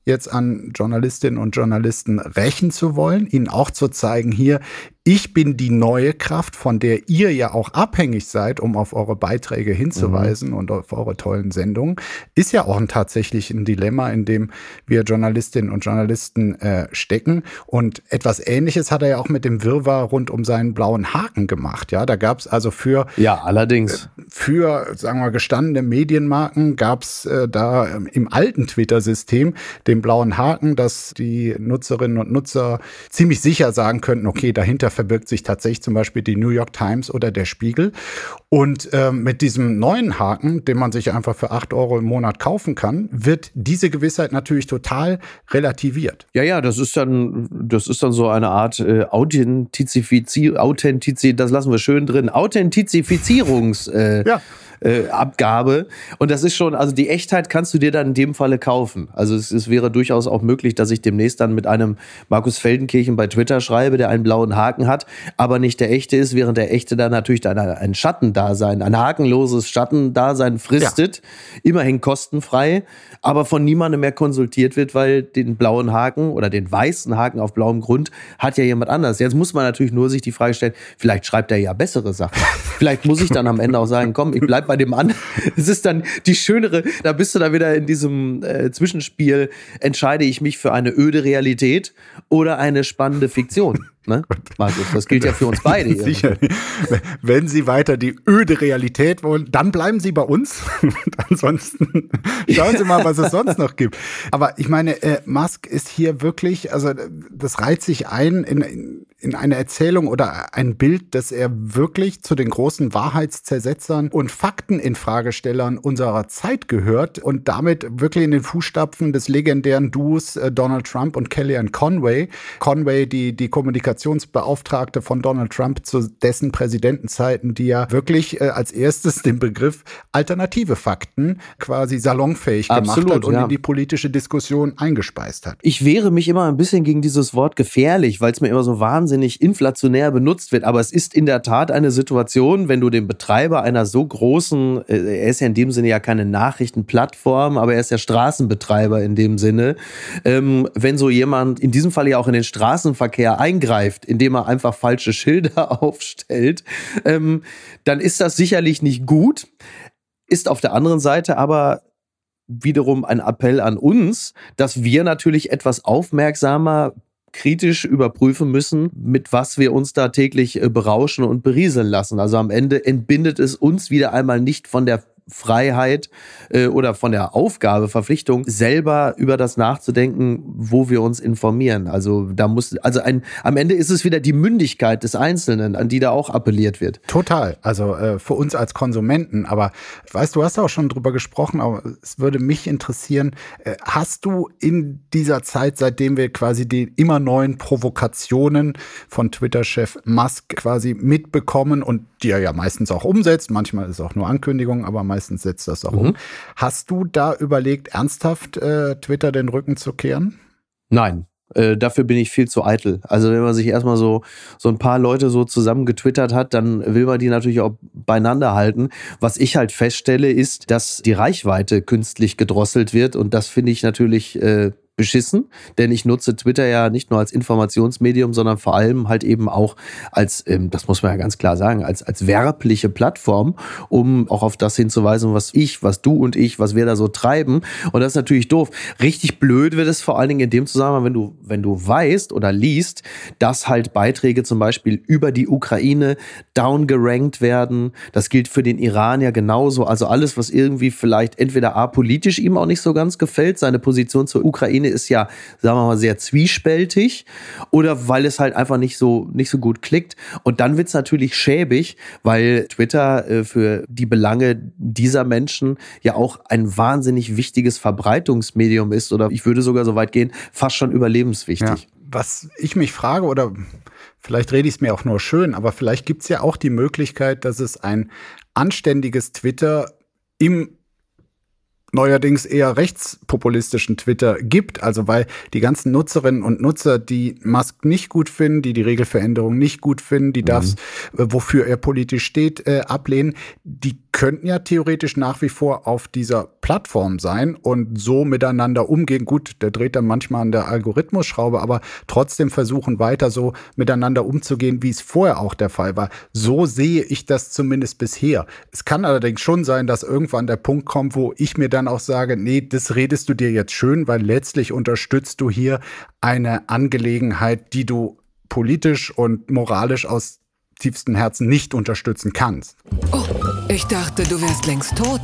Speaker 3: jetzt an Journalistinnen und Journalisten rächen zu wollen, ihnen auch zu zeigen, hier, ich bin die neue Kraft, von der ihr ja auch abhängig seid, um auf eure Beiträge hinzuweisen mhm. und auf eure tollen Sendungen, ist ja auch ein, tatsächlich ein Dilemma, in dem wir Journalistinnen und Journalisten äh, stecken. Und etwas Ähnliches hat er ja auch mit dem Wirrwarr rund um seinen blauen Haken gemacht. Ja, da gab es also für
Speaker 1: ja allerdings
Speaker 3: äh, für sagen wir gestandene Medienmarken gab es äh, da im alten Twitter-System den blauen Haken, dass die Nutzerinnen und Nutzer ziemlich sicher sagen könnten, okay, dahinter verbirgt sich tatsächlich zum Beispiel die New York Times oder der Spiegel. Und äh, mit diesem neuen Haken, den man sich einfach für acht Euro im Monat kaufen kann, wird diese Gewissheit natürlich total relativiert.
Speaker 1: Ja, ja, das ist dann, das ist dann so eine Art äh, Authentizifizierung, Authentiz- das lassen wir schön drin, Authentifizierungs äh, ja. Äh, Abgabe. Und das ist schon, also die Echtheit kannst du dir dann in dem Falle kaufen. Also es, es wäre durchaus auch möglich, dass ich demnächst dann mit einem Markus Feldenkirchen bei Twitter schreibe, der einen blauen Haken hat, aber nicht der echte ist, während der echte dann natürlich dann ein Schattendasein, ein hakenloses Schattendasein fristet, ja. immerhin kostenfrei, aber von niemandem mehr konsultiert wird, weil den blauen Haken oder den weißen Haken auf blauem Grund hat ja jemand anders. Jetzt muss man natürlich nur sich die Frage stellen, vielleicht schreibt er ja bessere Sachen. Vielleicht muss ich dann am Ende auch sagen, komm, ich bleib bei dem an. Es ist dann die schönere, da bist du dann wieder in diesem äh, Zwischenspiel, entscheide ich mich für eine öde Realität oder eine spannende Fiktion. Ne? Markus, das gilt ja für uns beide.
Speaker 3: Sicher. Wenn Sie weiter die öde Realität wollen, dann bleiben Sie bei uns. Ansonsten schauen Sie mal, was es sonst noch gibt. Aber ich meine, äh, Musk ist hier wirklich, also das reiht sich ein in, in, in eine Erzählung oder ein Bild, dass er wirklich zu den großen Wahrheitszersetzern und Fakteninfragestellern unserer Zeit gehört und damit wirklich in den Fußstapfen des legendären Duos äh, Donald Trump und Kellyanne Conway. Conway, die die Kommunikation Kommunikationsbeauftragte von Donald Trump zu dessen Präsidentenzeiten, die ja wirklich äh, als erstes den Begriff alternative Fakten quasi salonfähig
Speaker 1: Absolut,
Speaker 3: gemacht hat und
Speaker 1: ja.
Speaker 3: in die politische Diskussion eingespeist hat.
Speaker 1: Ich wehre mich immer ein bisschen gegen dieses Wort gefährlich, weil es mir immer so wahnsinnig inflationär benutzt wird. Aber es ist in der Tat eine Situation, wenn du den Betreiber einer so großen, äh, er ist ja in dem Sinne ja keine Nachrichtenplattform, aber er ist ja Straßenbetreiber in dem Sinne, ähm, wenn so jemand in diesem Fall ja auch in den Straßenverkehr eingreift, indem er einfach falsche Schilder aufstellt, ähm, dann ist das sicherlich nicht gut. Ist auf der anderen Seite aber wiederum ein Appell an uns, dass wir natürlich etwas aufmerksamer, kritisch überprüfen müssen, mit was wir uns da täglich berauschen und berieseln lassen. Also am Ende entbindet es uns wieder einmal nicht von der Freiheit äh, oder von der Aufgabe, Verpflichtung, selber über das nachzudenken, wo wir uns informieren. Also da muss, also ein, am Ende ist es wieder die Mündigkeit des Einzelnen, an die da auch appelliert wird.
Speaker 3: Total. Also äh, für uns als Konsumenten. Aber ich weiß, du hast auch schon drüber gesprochen, aber es würde mich interessieren, äh, hast du in dieser Zeit, seitdem wir quasi die immer neuen Provokationen von Twitter-Chef Musk quasi mitbekommen und die er ja meistens auch umsetzt, manchmal ist es auch nur Ankündigung, aber meistens setzt das auch mhm. um. Hast du da überlegt, ernsthaft äh, Twitter den Rücken zu kehren?
Speaker 1: Nein. Äh, dafür bin ich viel zu eitel. Also wenn man sich erstmal so, so ein paar Leute so zusammen getwittert hat, dann will man die natürlich auch beieinander halten. Was ich halt feststelle, ist, dass die Reichweite künstlich gedrosselt wird und das finde ich natürlich äh, beschissen, denn ich nutze Twitter ja nicht nur als Informationsmedium, sondern vor allem halt eben auch als, ähm, das muss man ja ganz klar sagen, als, als werbliche Plattform, um auch auf das hinzuweisen, was ich, was du und ich, was wir da so treiben. Und das ist natürlich doof. Richtig blöd wird es vor allen Dingen in dem Zusammenhang, wenn du, wenn du weißt oder liest, dass halt Beiträge zum Beispiel über die Ukraine downgerankt werden. Das gilt für den Iran ja genauso. Also alles, was irgendwie vielleicht entweder apolitisch ihm auch nicht so ganz gefällt, seine Position zur Ukraine ist ja, sagen wir mal, sehr zwiespältig oder weil es halt einfach nicht so, nicht so gut klickt. Und dann wird's natürlich schäbig, weil Twitter äh, für die Belange dieser Menschen ja auch ein wahnsinnig wichtiges Verbreitungsmedium ist oder ich würde sogar so weit gehen, fast schon überlebenswichtig.
Speaker 3: Ja, was ich mich frage oder vielleicht rede ich es mir auch nur schön, aber vielleicht gibt's ja auch die Möglichkeit, dass es ein anständiges Twitter im neuerdings eher rechtspopulistischen Twitter gibt. Also weil die ganzen Nutzerinnen und Nutzer, die Musk nicht gut finden, die die Regelveränderung nicht gut finden, die mhm. das, wofür er politisch steht, äh, ablehnen, die könnten ja theoretisch nach wie vor auf dieser Plattform sein und so miteinander umgehen. Gut, der dreht dann manchmal an der Algorithmusschraube, aber trotzdem versuchen weiter so miteinander umzugehen, wie es vorher auch der Fall war. So sehe ich das zumindest bisher. Es kann allerdings schon sein, dass irgendwann der Punkt kommt, wo ich mir dann auch sage, nee, das redest du dir jetzt schön, weil letztlich unterstützt du hier eine Angelegenheit, die du politisch und moralisch aus tiefstem Herzen nicht unterstützen kannst.
Speaker 2: Oh, ich dachte, du wärst längst tot.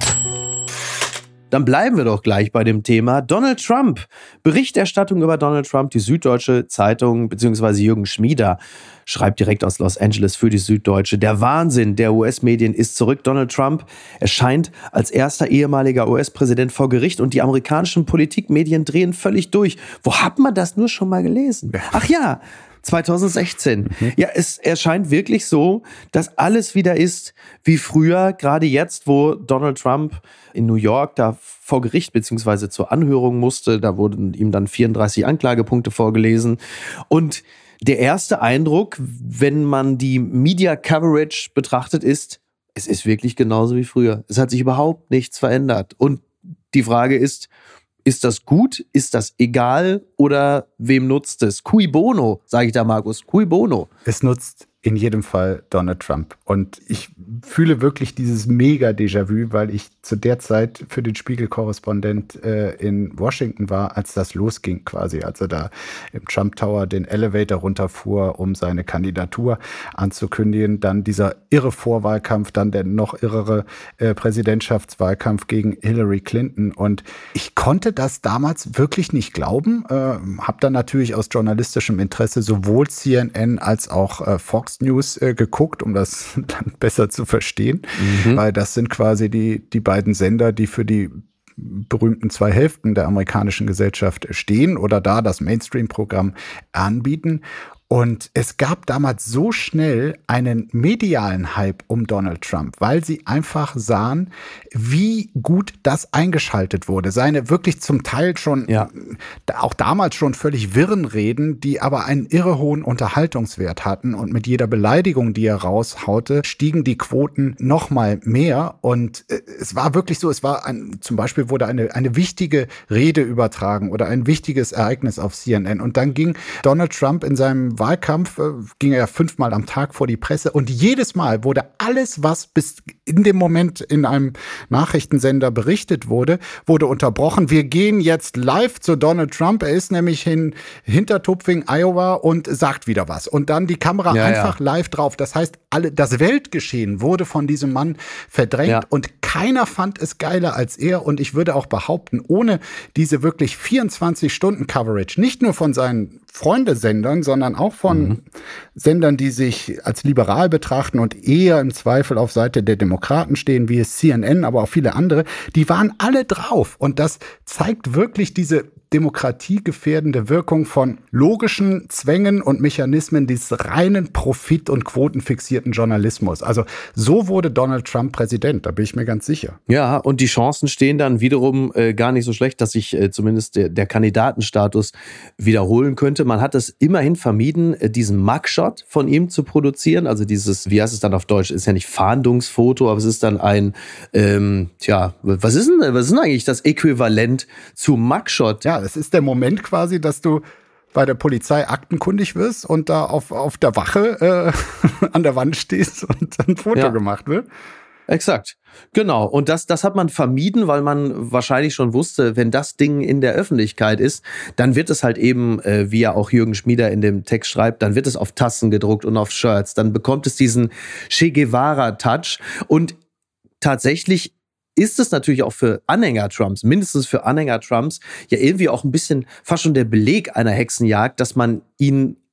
Speaker 1: Dann bleiben wir doch gleich bei dem Thema Donald Trump. Berichterstattung über Donald Trump. Die Süddeutsche Zeitung bzw. Jürgen Schmieder schreibt direkt aus Los Angeles für die Süddeutsche: Der Wahnsinn der U S-Medien ist zurück. Donald Trump erscheint als erster ehemaliger U S-Präsident vor Gericht und die amerikanischen Politikmedien drehen völlig durch. Wo hat man das nur schon mal gelesen? Ach ja, zwanzig sechzehn. Mhm. Ja, es erscheint wirklich so, dass alles wieder ist wie früher, gerade jetzt, wo Donald Trump in New York da vor Gericht beziehungsweise zur Anhörung musste. Da wurden ihm dann vierunddreißig Anklagepunkte vorgelesen. Und der erste Eindruck, wenn man die Media Coverage betrachtet, ist, es ist wirklich genauso wie früher. Es hat sich überhaupt nichts verändert. Und die Frage ist, ist das gut? Ist das egal? Oder wem nutzt es? Cui bono, sage ich da, Markus. Cui bono.
Speaker 3: Es nutzt in jedem Fall Donald Trump. Und ich fühle wirklich dieses mega Déjà-vu, weil ich zu der Zeit für den Spiegel-Korrespondent äh, in Washington war, als das losging quasi. Als er da im Trump Tower den Elevator runterfuhr, um seine Kandidatur anzukündigen. Dann dieser irre Vorwahlkampf, dann der noch irrere äh, Präsidentschaftswahlkampf gegen Hillary Clinton. Und ich konnte das damals wirklich nicht glauben. Äh, habe dann natürlich aus journalistischem Interesse sowohl C N N als auch äh, Fox News äh, geguckt, um das dann besser zu verstehen, mhm. weil das sind quasi die, die beiden Sender, die für die berühmten zwei Hälften der amerikanischen Gesellschaft stehen oder da das Mainstream-Programm anbieten. Und es gab damals so schnell einen medialen Hype um Donald Trump, weil sie einfach sahen, wie gut das eingeschaltet wurde. Seine wirklich zum Teil schon, ja. auch damals schon völlig wirren Reden, die aber einen irre hohen Unterhaltungswert hatten. Und mit jeder Beleidigung, die er raushaute, stiegen die Quoten noch mal mehr. Und es war wirklich so, es war ein, zum Beispiel wurde eine, eine wichtige Rede übertragen oder ein wichtiges Ereignis auf C N N. Und dann ging Donald Trump in seinem Wahlkampf, äh, ging er ja fünfmal am Tag vor die Presse und jedes Mal wurde alles, was bis in dem Moment in einem Nachrichtensender berichtet wurde, wurde unterbrochen. Wir gehen jetzt live zu Donald Trump. Er ist nämlich in Hintertupfing, Iowa und sagt wieder was. Und dann die Kamera ja, einfach ja. live drauf. Das heißt, alle, das Weltgeschehen wurde von diesem Mann verdrängt ja. und keiner fand es geiler als er. Und ich würde auch behaupten, ohne diese wirklich vierundzwanzig-Stunden-Coverage, nicht nur von seinen Freundesendern, sondern auch von mhm. Sendern, die sich als liberal betrachten und eher im Zweifel auf Seite der Demokraten stehen, wie es C N N, aber auch viele andere, die waren alle drauf. Und das zeigt wirklich diese demokratiegefährdende Wirkung von logischen Zwängen und Mechanismen des reinen Profit- und quotenfixierten Journalismus. Also so wurde Donald Trump Präsident, da bin ich mir ganz sicher.
Speaker 1: Ja, und die Chancen stehen dann wiederum äh, gar nicht so schlecht, dass sich äh, zumindest der, der Kandidatenstatus wiederholen könnte. Man hat es immerhin vermieden, äh, diesen Mugshot von ihm zu produzieren. Also dieses, wie heißt es dann auf Deutsch, ist ja nicht Fahndungsfoto, aber es ist dann ein, ähm, tja, was ist denn, was ist denn eigentlich das Äquivalent zu Mugshot?
Speaker 3: Ja, es ist der Moment quasi, dass du bei der Polizei aktenkundig wirst und da auf, auf der Wache äh, an der Wand stehst und ein Foto ja. gemacht wird.
Speaker 1: Exakt. Genau. Und das, das hat man vermieden, weil man wahrscheinlich schon wusste, wenn das Ding in der Öffentlichkeit ist, dann wird es halt eben, äh, wie ja auch Jürgen Schmieder in dem Text schreibt, dann wird es auf Tassen gedruckt und auf Shirts. Dann bekommt es diesen Che Guevara-Touch. Und tatsächlich ist es natürlich auch für Anhänger Trumps, mindestens für Anhänger Trumps, ja irgendwie auch ein bisschen fast schon der Beleg einer Hexenjagd, dass man ihn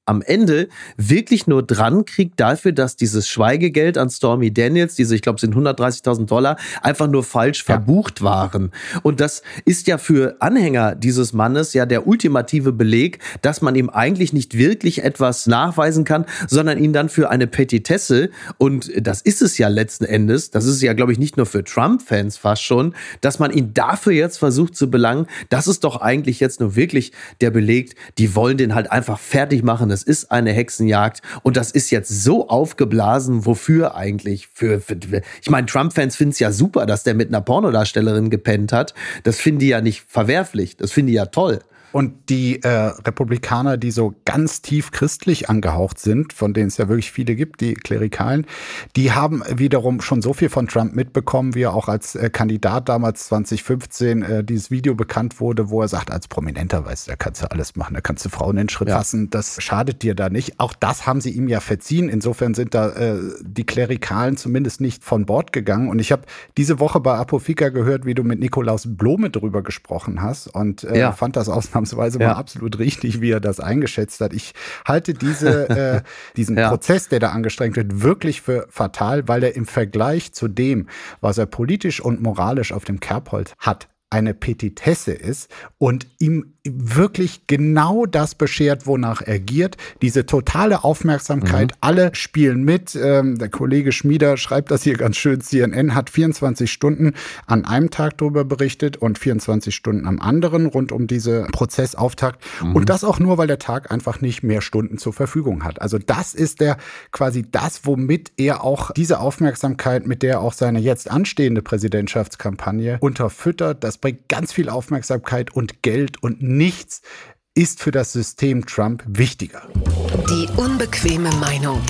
Speaker 1: am Ende wirklich nur dran kriegt dafür, dass dieses Schweigegeld an Stormy Daniels, diese, ich glaube, sind hundertdreißigtausend Dollar, einfach nur falsch ja. verbucht waren. Und das ist ja für Anhänger dieses Mannes ja der ultimative Beleg, dass man ihm eigentlich nicht wirklich etwas nachweisen kann, sondern ihn dann für eine Petitesse, und das ist es ja letzten Endes, das ist ja, glaube ich, nicht nur für Trump-Fans fast schon, dass man ihn dafür jetzt versucht zu belangen, das ist doch eigentlich jetzt nur wirklich der Beleg, die wollen den halt einfach fertig machen. Es ist eine Hexenjagd und das ist jetzt so aufgeblasen, wofür eigentlich? Für, für ich meine, Trump-Fans finden es ja super, dass der mit einer Pornodarstellerin gepennt hat. Das finden die ja nicht verwerflich, das finden die ja toll.
Speaker 3: Und die äh, Republikaner, die so ganz tief christlich angehaucht sind, von denen es ja wirklich viele gibt, die Klerikalen, die haben wiederum schon so viel von Trump mitbekommen, wie er auch als äh, Kandidat damals zwanzig fünfzehn äh, dieses Video bekannt wurde, wo er sagt, als Prominenter, weißt du, da kannst du alles machen, da kannst du Frauen in den Schritt ja. fassen, das schadet dir da nicht. Auch das haben sie ihm ja verziehen. Insofern sind da äh, die Klerikalen zumindest nicht von Bord gegangen. Und ich habe diese Woche bei Apofika gehört, wie du mit Nikolaus Blome drüber gesprochen hast und äh, ja. fand das ausnahmsweise Weise ja. mal absolut richtig, wie er das eingeschätzt hat. Ich halte diese, äh, diesen ja. Prozess, der da angestrengt wird, wirklich für fatal, weil er im Vergleich zu dem, was er politisch und moralisch auf dem Kerbholz hat, eine Petitesse ist und ihm wirklich genau das beschert, wonach er giert. Diese totale Aufmerksamkeit, mhm. alle spielen mit. Ähm, der Kollege Schmieder schreibt das hier ganz schön. C N N hat vierundzwanzig Stunden an einem Tag darüber berichtet und vierundzwanzig Stunden am anderen rund um diese Prozessauftakt. Mhm. Und das auch nur, weil der Tag einfach nicht mehr Stunden zur Verfügung hat. Also das ist der quasi das, womit er auch diese Aufmerksamkeit, mit der er auch seine jetzt anstehende Präsidentschaftskampagne unterfüttert. Das bringt ganz viel Aufmerksamkeit und Geld und nichts ist für das System Trump wichtiger.
Speaker 2: Die unbequeme Meinung.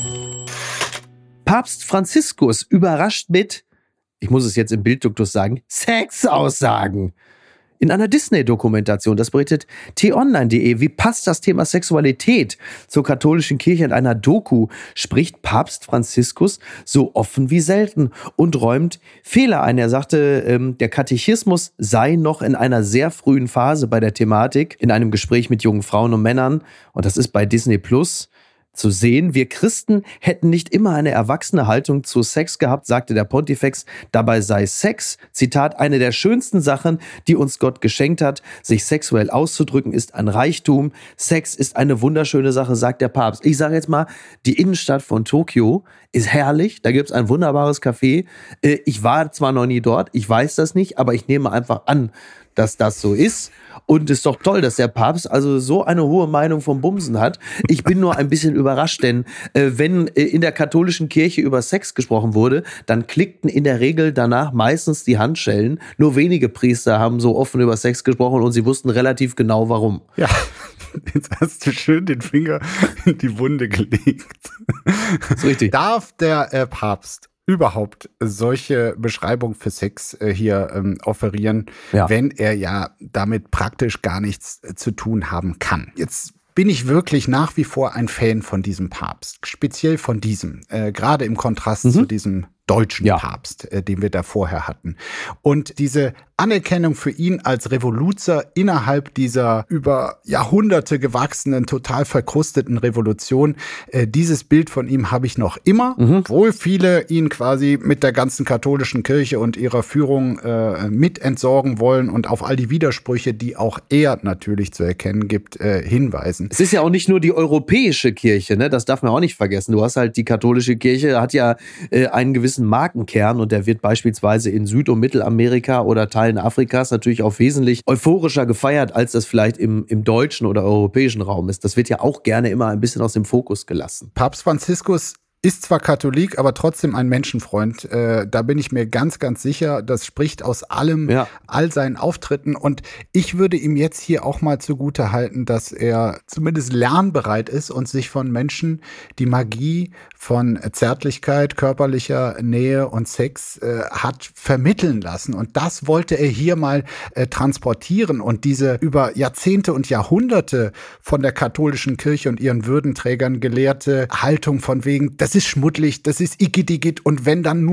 Speaker 1: Papst Franziskus überrascht mit, ich muss es jetzt im Bildduktus sagen, Sexaussagen. In einer Disney-Dokumentation, das berichtet t online punkt de, wie passt das Thema Sexualität zur katholischen Kirche? In einer Doku spricht Papst Franziskus so offen wie selten und räumt Fehler ein. Er sagte, ähm, der Katechismus sei noch in einer sehr frühen Phase bei der Thematik, in einem Gespräch mit jungen Frauen und Männern. Und das ist bei Disney Plus zu sehen. Wir Christen hätten nicht immer eine erwachsene Haltung zu Sex gehabt, sagte der Pontifex. Dabei sei Sex, Zitat, eine der schönsten Sachen, die uns Gott geschenkt hat. Sich sexuell auszudrücken ist ein Reichtum. Sex ist eine wunderschöne Sache, sagt der Papst. Ich sage jetzt mal, die Innenstadt von Tokio ist herrlich. Da gibt es ein wunderbares Café. Ich war zwar noch nie dort, ich weiß das nicht, aber ich nehme einfach an, dass das so ist. Und es ist doch toll, dass der Papst also so eine hohe Meinung vom Bumsen hat. Ich bin nur ein bisschen überrascht, denn äh, wenn äh, in der katholischen Kirche über Sex gesprochen wurde, dann klickten in der Regel danach meistens die Handschellen. Nur wenige Priester haben so offen über Sex gesprochen und sie wussten relativ genau, warum.
Speaker 3: Ja, jetzt hast du schön den Finger in die Wunde gelegt.
Speaker 1: Das ist richtig.
Speaker 3: Darf der äh, Papst überhaupt solche Beschreibungen für Sex äh, hier ähm, offerieren, ja. wenn er ja damit praktisch gar nichts äh, zu tun haben kann? Jetzt bin ich wirklich nach wie vor ein Fan von diesem Papst, speziell von diesem, äh, gerade im Kontrast mhm. zu diesem deutschen ja. Papst, äh, den wir da vorher hatten. Und diese Anerkennung für ihn als Revoluzer innerhalb dieser über Jahrhunderte gewachsenen, total verkrusteten Revolution, äh, dieses Bild von ihm habe ich noch immer, mhm. obwohl viele ihn quasi mit der ganzen katholischen Kirche und ihrer Führung äh, mit entsorgen wollen und auf all die Widersprüche, die auch er natürlich zu erkennen gibt, äh, hinweisen.
Speaker 1: Es ist ja auch nicht nur die europäische Kirche, ne? Das darf man auch nicht vergessen. Du hast halt die katholische Kirche, hat ja äh, einen gewissen Markenkern und der wird beispielsweise in Süd- und Mittelamerika oder Teilen Afrikas natürlich auch wesentlich euphorischer gefeiert, als das vielleicht im, im deutschen oder europäischen Raum ist. Das wird ja auch gerne immer ein bisschen aus dem Fokus gelassen.
Speaker 3: Papst Franziskus ist zwar Katholik, aber trotzdem ein Menschenfreund. Äh, da bin ich mir ganz, ganz sicher. Das spricht aus allem, ja. all seinen Auftritten. Und ich würde ihm jetzt hier auch mal zugute halten, dass er zumindest lernbereit ist und sich von Menschen die Magie von Zärtlichkeit, körperlicher Nähe und Sex äh, hat vermitteln lassen. Und das wollte er hier mal äh, transportieren. Und diese über Jahrzehnte und Jahrhunderte von der katholischen Kirche und ihren Würdenträgern gelehrte Haltung von wegen, das Das ist schmuddelig, das ist igidigit und wenn dann nur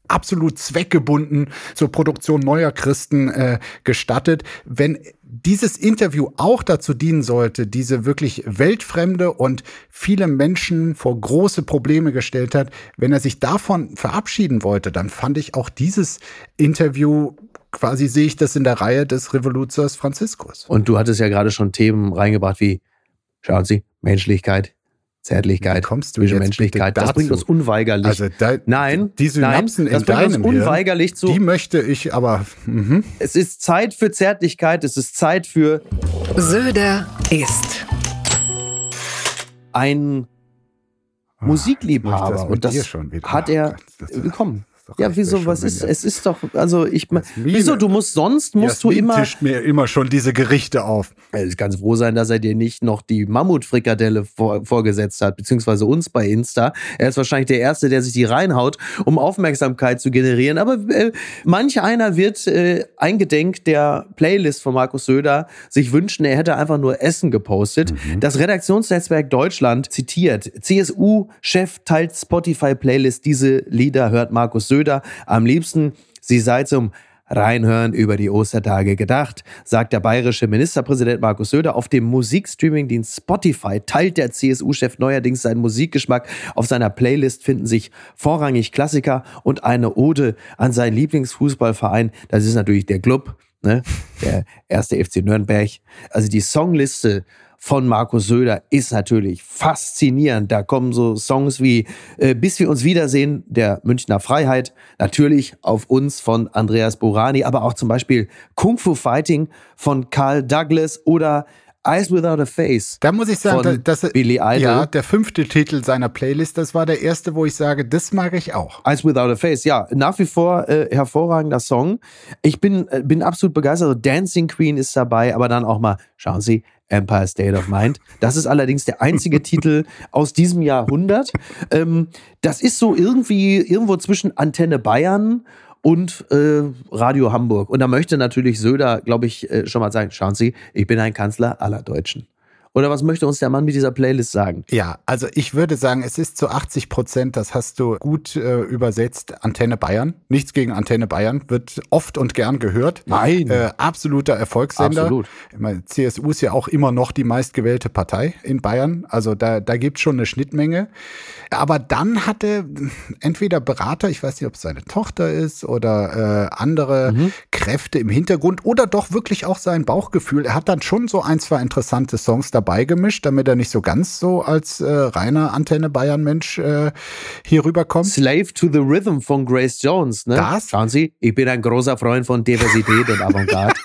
Speaker 3: absolut zweckgebunden zur Produktion neuer Christen äh, gestattet. Wenn dieses Interview auch dazu dienen sollte, diese wirklich weltfremde und viele Menschen vor große Probleme gestellt hat, wenn er sich davon verabschieden wollte, dann fand ich auch dieses Interview, quasi sehe ich das in der Reihe des Revoluzers Franziskus.
Speaker 1: Und du hattest ja gerade schon Themen reingebracht wie, schauen Sie, Menschlichkeit, Zärtlichkeit,
Speaker 3: kommst du jetzt
Speaker 1: Menschlichkeit, das bringt uns unweigerlich.
Speaker 3: Also da,
Speaker 1: nein,
Speaker 3: die Synapsen
Speaker 1: nein, das
Speaker 3: in
Speaker 1: bringt uns
Speaker 3: deinem
Speaker 1: unweigerlich
Speaker 3: Hirn,
Speaker 1: zu.
Speaker 3: Die möchte ich aber. Mhm.
Speaker 1: Es ist Zeit für Zärtlichkeit, es ist Zeit für
Speaker 2: Söder ist
Speaker 1: ein
Speaker 3: Oh,
Speaker 1: Musikliebhaber.
Speaker 3: das
Speaker 1: Und das
Speaker 3: schon wieder.
Speaker 1: hat er
Speaker 3: Oh Gott, das-
Speaker 1: bekommen.
Speaker 3: das
Speaker 1: Ja,
Speaker 3: reicht
Speaker 1: wieso,
Speaker 3: mir
Speaker 1: was
Speaker 3: schon,
Speaker 1: ist,
Speaker 3: wenn
Speaker 1: es ist doch, also ich,
Speaker 3: Jasmin-
Speaker 1: wieso, du musst, sonst musst du
Speaker 3: Jasmin
Speaker 1: immer,
Speaker 3: tischt mir immer schon diese Gerichte auf.
Speaker 1: ich kann froh sein, dass er dir nicht noch die Mammutfrikadelle vor, vorgesetzt hat, beziehungsweise uns bei Insta. Er ist wahrscheinlich der Erste, der sich die reinhaut, um Aufmerksamkeit zu generieren. Aber äh, manch einer wird äh, eingedenk der Playlist von Markus Söder sich wünschen, er hätte einfach nur Essen gepostet. Mhm. Das Redaktionsnetzwerk Deutschland zitiert, C S U-Chef teilt Spotify-Playlist, diese Lieder hört Markus Söder am liebsten. Sie sei zum Reinhören über die Ostertage gedacht, sagt der bayerische Ministerpräsident Markus Söder. Auf dem Musikstreaming-Dienst Spotify teilt der C S U-Chef neuerdings seinen Musikgeschmack. Auf seiner Playlist finden sich vorrangig Klassiker und eine Ode an seinen Lieblingsfußballverein. Das ist natürlich der Club, ne? Der erste F C Nürnberg. Also die Songliste von Markus Söder ist natürlich faszinierend. Da kommen so Songs wie äh, Bis wir uns wiedersehen, der Münchner Freiheit, natürlich auf uns von Andreas Burani, aber auch zum Beispiel Kung Fu Fighting von Carl Douglas oder Eyes Without a Face.
Speaker 3: Da muss ich sagen,
Speaker 1: von
Speaker 3: dass
Speaker 1: Billy Idol.
Speaker 3: Ja, der fünfte Titel seiner Playlist, das war der erste, wo ich sage, das mag ich auch.
Speaker 1: Eyes Without a Face, ja, nach wie vor äh, hervorragender Song. Ich bin, äh, bin absolut begeistert. Also Dancing Queen ist dabei, aber dann auch mal, schauen Sie, Empire State of Mind. Das ist allerdings der einzige Titel aus diesem Jahrhundert. Ähm, das ist so irgendwie irgendwo zwischen Antenne Bayern und äh, Radio Hamburg. Und da möchte natürlich Söder, glaube ich, äh, schon mal sagen, schauen Sie, ich bin ein Kanzler aller Deutschen. Oder was möchte uns der Mann mit dieser Playlist sagen?
Speaker 3: Ja, also ich würde sagen, es ist zu achtzig Prozent, das hast du gut äh, übersetzt, Antenne Bayern. Nichts gegen Antenne Bayern, wird oft und gern gehört.
Speaker 1: Nein.
Speaker 3: Äh, absoluter Erfolgssender.
Speaker 1: Absolut.
Speaker 3: Ich meine, C S U ist ja auch immer noch die meistgewählte Partei in Bayern. Also da, da gibt es schon eine Schnittmenge. Aber dann hatte entweder Berater, ich weiß nicht, ob es seine Tochter ist oder äh, andere mhm. Kräfte im Hintergrund oder doch wirklich auch sein Bauchgefühl. Er hat dann schon so ein, zwei interessante Songs dabei beigemischt, damit er nicht so ganz so als äh, reiner Antenne Bayern-Mensch äh, hier rüberkommt.
Speaker 1: Slave to the Rhythm von Grace Jones, ne?
Speaker 3: Das?
Speaker 1: Schauen Sie, ich bin ein großer Freund von Diversität und Avantgarde.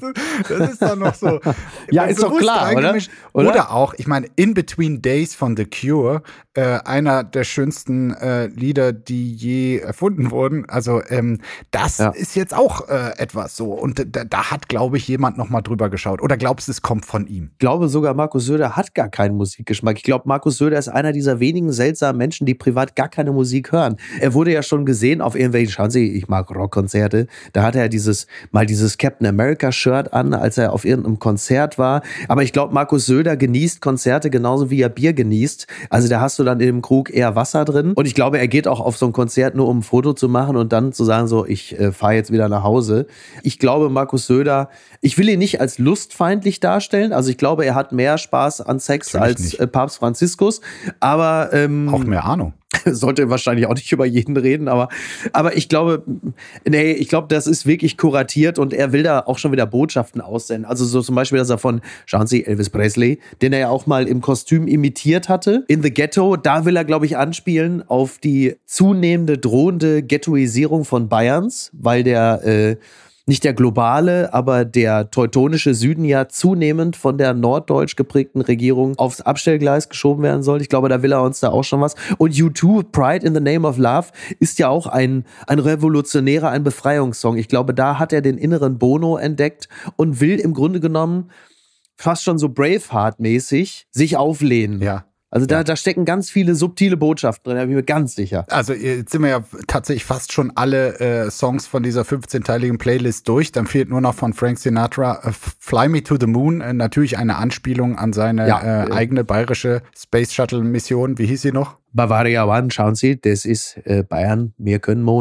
Speaker 3: Das ist dann noch so.
Speaker 1: Ja, ist doch klar, oder?
Speaker 3: oder? Oder auch, ich meine, In Between Days von The Cure, äh, einer der schönsten äh, Lieder, die je erfunden wurden. Also ähm, das ja. ist jetzt auch äh, etwas so. Und da, da hat, glaube ich, jemand noch mal drüber geschaut. Oder glaubst du, es kommt von ihm?
Speaker 1: Ich glaube sogar, Markus Söder hat gar keinen Musikgeschmack. Ich glaube, Markus Söder ist einer dieser wenigen seltsamen Menschen, die privat gar keine Musik hören. Er wurde ja schon gesehen auf irgendwelchen, schauen Sie, ich mag Rockkonzerte. Da hatte er dieses, mal dieses Captain America Shirt an, als er auf irgendeinem Konzert war. Aber ich glaube, Markus Söder genießt Konzerte genauso wie er Bier genießt. Also da hast du dann in dem Krug eher Wasser drin. Und ich glaube, er geht auch auf so ein Konzert nur, um ein Foto zu machen und dann zu sagen so, ich äh, fahre jetzt wieder nach Hause. Ich glaube, Markus Söder, ich will ihn nicht als lustfeindlich darstellen. Also ich glaube, er hat mehr Spaß an Sex als äh, Papst Franziskus. Aber ähm,
Speaker 3: auch mehr Ahnung.
Speaker 1: Sollte wahrscheinlich auch nicht über jeden reden, aber, aber ich glaube, nee, ich glaube, das ist wirklich kuratiert und er will da auch schon wieder Botschaften aussenden. Also so zum Beispiel, dass er von, schauen Sie, Elvis Presley, den er ja auch mal im Kostüm imitiert hatte, in The Ghetto, da will er, glaube ich, anspielen auf die zunehmende, drohende Ghettoisierung von Bayerns, weil der, äh, nicht der globale, aber der teutonische Süden ja zunehmend von der norddeutsch geprägten Regierung aufs Abstellgleis geschoben werden soll. Ich glaube, da will er uns da auch schon was. Und U zwei, Pride in the Name of Love, ist ja auch ein, ein revolutionärer, ein Befreiungssong. Ich glaube, da hat er den inneren Bono entdeckt und will im Grunde genommen fast schon so Braveheart-mäßig sich auflehnen.
Speaker 3: Ja.
Speaker 1: Also da, ja. da stecken ganz viele subtile Botschaften drin, da bin ich mir ganz sicher.
Speaker 3: Also jetzt sind wir ja tatsächlich fast schon alle äh, Songs von dieser fünfzehnteiligen Playlist durch. Dann fehlt nur noch von Frank Sinatra äh, Fly Me to the Moon. Äh, natürlich eine Anspielung an seine ja, äh, eigene bayerische Space Shuttle Mission. Wie hieß sie noch?
Speaker 1: Bavaria One, schauen Sie, das ist äh, Bayern, wir können Mond.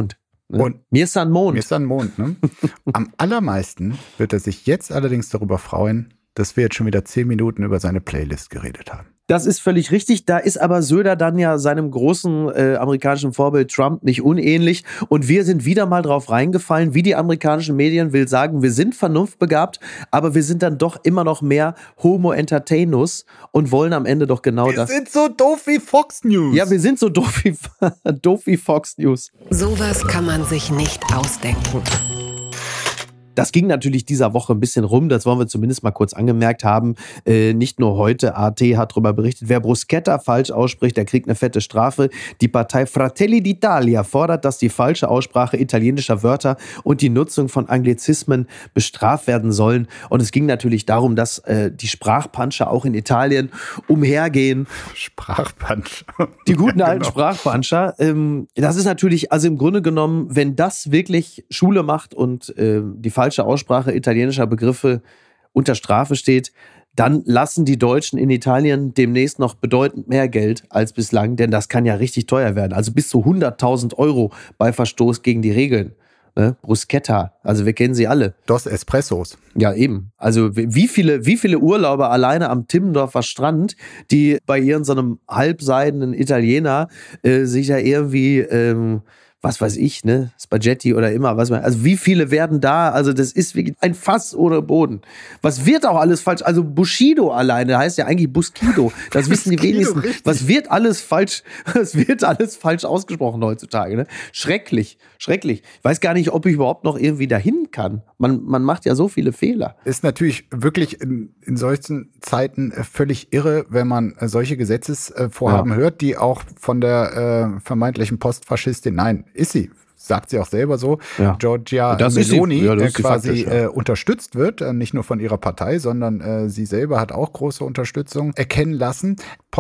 Speaker 1: Ne?
Speaker 3: Und
Speaker 1: mir ist ein Mond.
Speaker 3: Mir ist ein Mond, ne? Am allermeisten wird er sich jetzt allerdings darüber freuen, dass wir jetzt schon wieder zehn Minuten über seine Playlist geredet haben.
Speaker 1: Das ist völlig richtig. Da ist aber Söder dann ja seinem großen äh, amerikanischen Vorbild Trump nicht unähnlich. Und wir sind wieder mal drauf reingefallen, wie die amerikanischen Medien will sagen, wir sind vernunftbegabt, aber wir sind dann doch immer noch mehr Homo Entertainus und wollen am Ende doch genau
Speaker 3: wir
Speaker 1: das.
Speaker 3: Wir sind so doof wie Fox News.
Speaker 1: Ja, wir sind so doof wie, doof wie Fox News.
Speaker 2: Sowas kann man sich nicht ausdenken.
Speaker 1: Das ging natürlich dieser Woche ein bisschen rum, das wollen wir zumindest mal kurz angemerkt haben. Äh, nicht nur heute, A T hat darüber berichtet, wer Bruschetta falsch ausspricht, der kriegt eine fette Strafe. Die Partei Fratelli d'Italia fordert, dass die falsche Aussprache italienischer Wörter und die Nutzung von Anglizismen bestraft werden sollen. Und es ging natürlich darum, dass äh, die Sprachpuncher auch in Italien umhergehen.
Speaker 3: Sprachpuncher.
Speaker 1: Die guten
Speaker 3: ja,
Speaker 1: alten
Speaker 3: genau.
Speaker 1: Sprachpuncher. Ähm, das ist natürlich, also im Grunde genommen, wenn das wirklich Schule macht und äh, die falsche Aussprache italienischer Begriffe unter Strafe steht, dann lassen die Deutschen in Italien demnächst noch bedeutend mehr Geld als bislang, denn das kann ja richtig teuer werden. Also bis zu hunderttausend Euro bei Verstoß gegen die Regeln. Ne? Bruschetta, also wir kennen sie alle.
Speaker 3: Dos Espressos.
Speaker 1: Ja, eben. Also wie viele, wie viele Urlauber alleine am Timmendorfer Strand, die bei ihren so einem halbseidenen Italiener äh, sich ja irgendwie... Ähm, was weiß ich, ne, Spaghetti oder immer, was man, also wie viele werden da, also das ist wirklich ein Fass ohne Boden. Was wird auch alles falsch, also Bushido alleine, heißt ja eigentlich Bushido, das wissen die wenigsten.
Speaker 3: Richtig.
Speaker 1: Was wird alles falsch, was wird alles falsch ausgesprochen heutzutage, ne? Schrecklich, schrecklich. Ich weiß gar nicht, ob ich überhaupt noch irgendwie dahin kann. Man, man macht ja so viele Fehler.
Speaker 3: Ist natürlich wirklich in, in solchen Zeiten völlig irre, wenn man solche Gesetzesvorhaben ja. hört, die auch von der äh, vermeintlichen Postfaschistin, nein, ist sie, sagt sie auch selber so, ja. Giorgia Meloni ja, äh, quasi faktisch, ja. äh, unterstützt wird, äh, nicht nur von ihrer Partei, sondern äh, sie selber hat auch große Unterstützung erkennen lassen.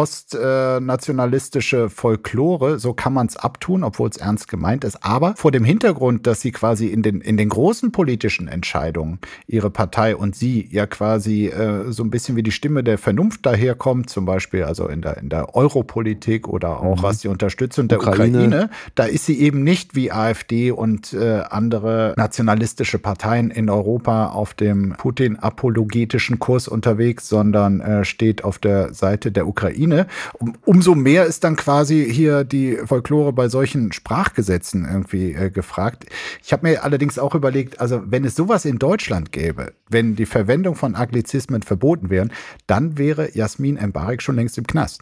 Speaker 3: Postnationalistische äh, Folklore, so kann man es abtun, obwohl es ernst gemeint ist. Aber vor dem Hintergrund, dass sie quasi in den, in den großen politischen Entscheidungen ihre Partei und sie ja quasi äh, so ein bisschen wie die Stimme der Vernunft daherkommt, zum Beispiel also in der, in der Europolitik oder auch mhm. was die Unterstützung der Ukraine. Ukraine, da ist sie eben nicht wie AfD und äh, andere nationalistische Parteien in Europa auf dem Putin-apologetischen Kurs unterwegs, sondern äh, steht auf der Seite der Ukraine. Um, umso mehr ist dann quasi hier die Folklore bei solchen Sprachgesetzen irgendwie äh, gefragt. Ich habe mir allerdings auch überlegt, also wenn es sowas in Deutschland gäbe, wenn die Verwendung von Anglizismen verboten wären, dann wäre Jasmin Embarek schon längst im Knast.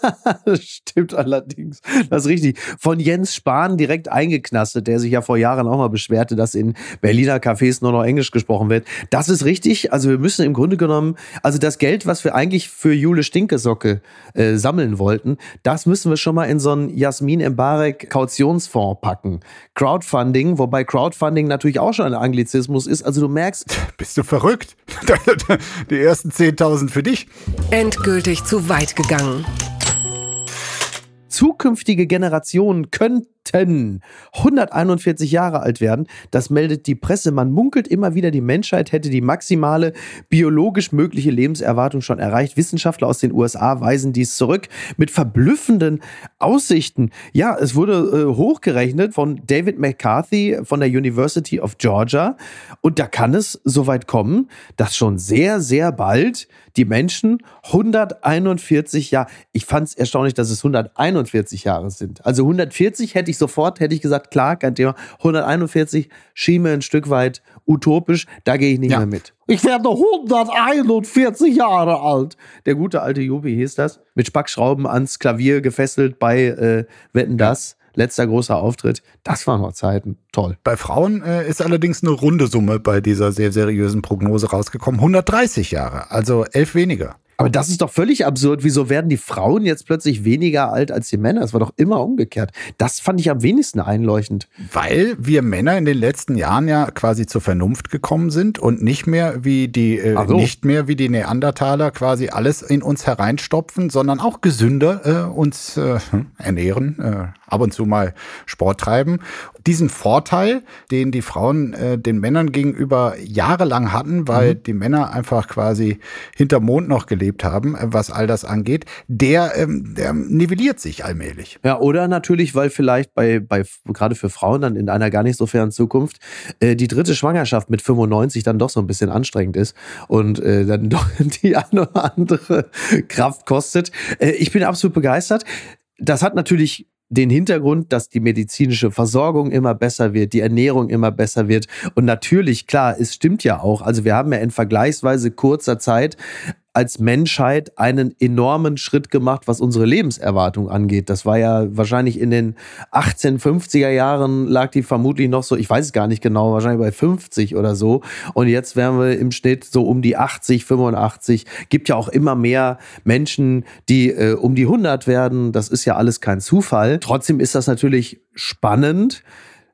Speaker 1: Das stimmt allerdings. Das ist richtig. Von Jens Spahn direkt eingeknastet, der sich ja vor Jahren auch mal beschwerte, dass in Berliner Cafés nur noch Englisch gesprochen wird. Das ist richtig. Also wir müssen im Grunde genommen, also das Geld, was wir eigentlich für Jule Stinkesocke äh, sammeln wollten, das müssen wir schon mal in so einen Jasmin Embarek Kautionsfonds packen. Crowdfunding, wobei Crowdfunding natürlich auch schon ein Anglizismus ist. Also du merkst...
Speaker 3: Bist du verrückt? Die ersten zehntausend für dich.
Speaker 2: Endgültig zu weit gegangen.
Speaker 1: Zukünftige Generationen könnten hunderteinundvierzig Jahre alt werden. Das meldet die Presse. Man munkelt immer wieder, die Menschheit hätte die maximale biologisch mögliche Lebenserwartung schon erreicht. Wissenschaftler aus den U S A weisen dies zurück mit verblüffenden Aussichten. Ja, es wurde äh, hochgerechnet von David McCarthy von der University of Georgia. Und da kann es soweit kommen, dass schon sehr, sehr bald die Menschen hunderteinundvierzig Jahre, ich fand es erstaunlich, dass es hunderteinundvierzig Jahre sind. Also hundertvierzig hätte ich sofort, hätte ich gesagt, klar, kein Thema. hunderteinundvierzig schien mir ein Stück weit utopisch, da gehe ich nicht ja. mehr mit. Ich werde hunderteinundvierzig Jahre alt. Der gute alte Juppie hieß das. Mit Spackschrauben ans Klavier gefesselt bei äh, Wetten, das. Letzter großer Auftritt. Das waren noch Zeiten. Toll.
Speaker 3: Bei Frauen äh, ist allerdings eine runde Summe bei dieser sehr seriösen Prognose rausgekommen. hundertdreißig Jahre, also elf weniger.
Speaker 1: Aber das ist doch völlig absurd. Wieso werden die Frauen jetzt plötzlich weniger alt als die Männer? Das war doch immer umgekehrt. Das fand ich am wenigsten einleuchtend.
Speaker 3: Weil wir Männer in den letzten Jahren ja quasi zur Vernunft gekommen sind und nicht mehr wie die äh, so. nicht mehr wie die Neandertaler quasi alles in uns hereinstopfen, sondern auch gesünder äh, uns äh, ernähren, äh, ab und zu mal Sport treiben. Diesen Vorteil, den die Frauen äh, den Männern gegenüber jahrelang hatten, weil mhm. die Männer einfach quasi hinterm Mond noch gelebt haben, äh, was all das angeht, der, ähm, der nivelliert sich allmählich.
Speaker 1: Ja, oder natürlich, weil vielleicht bei, bei gerade für Frauen dann in einer gar nicht so fernen Zukunft äh, die dritte Schwangerschaft mit fünfundneunzig dann doch so ein bisschen anstrengend ist und äh, dann doch die eine oder andere Kraft kostet. Äh, ich bin absolut begeistert. Das hat natürlich den Hintergrund, dass die medizinische Versorgung immer besser wird, die Ernährung immer besser wird. Und natürlich, klar, es stimmt ja auch. Also wir haben ja in vergleichsweise kurzer Zeit als Menschheit einen enormen Schritt gemacht, was unsere Lebenserwartung angeht. Das war ja wahrscheinlich in den achtzehnhundertfünfziger Jahren lag die vermutlich noch so, ich weiß es gar nicht genau, wahrscheinlich bei fünfzig oder so. Und jetzt wären wir im Schnitt so um die achtzig, fünfundachtzig. Gibt ja auch immer mehr Menschen, die äh, um die hundert werden. Das ist ja alles kein Zufall. Trotzdem ist das natürlich spannend,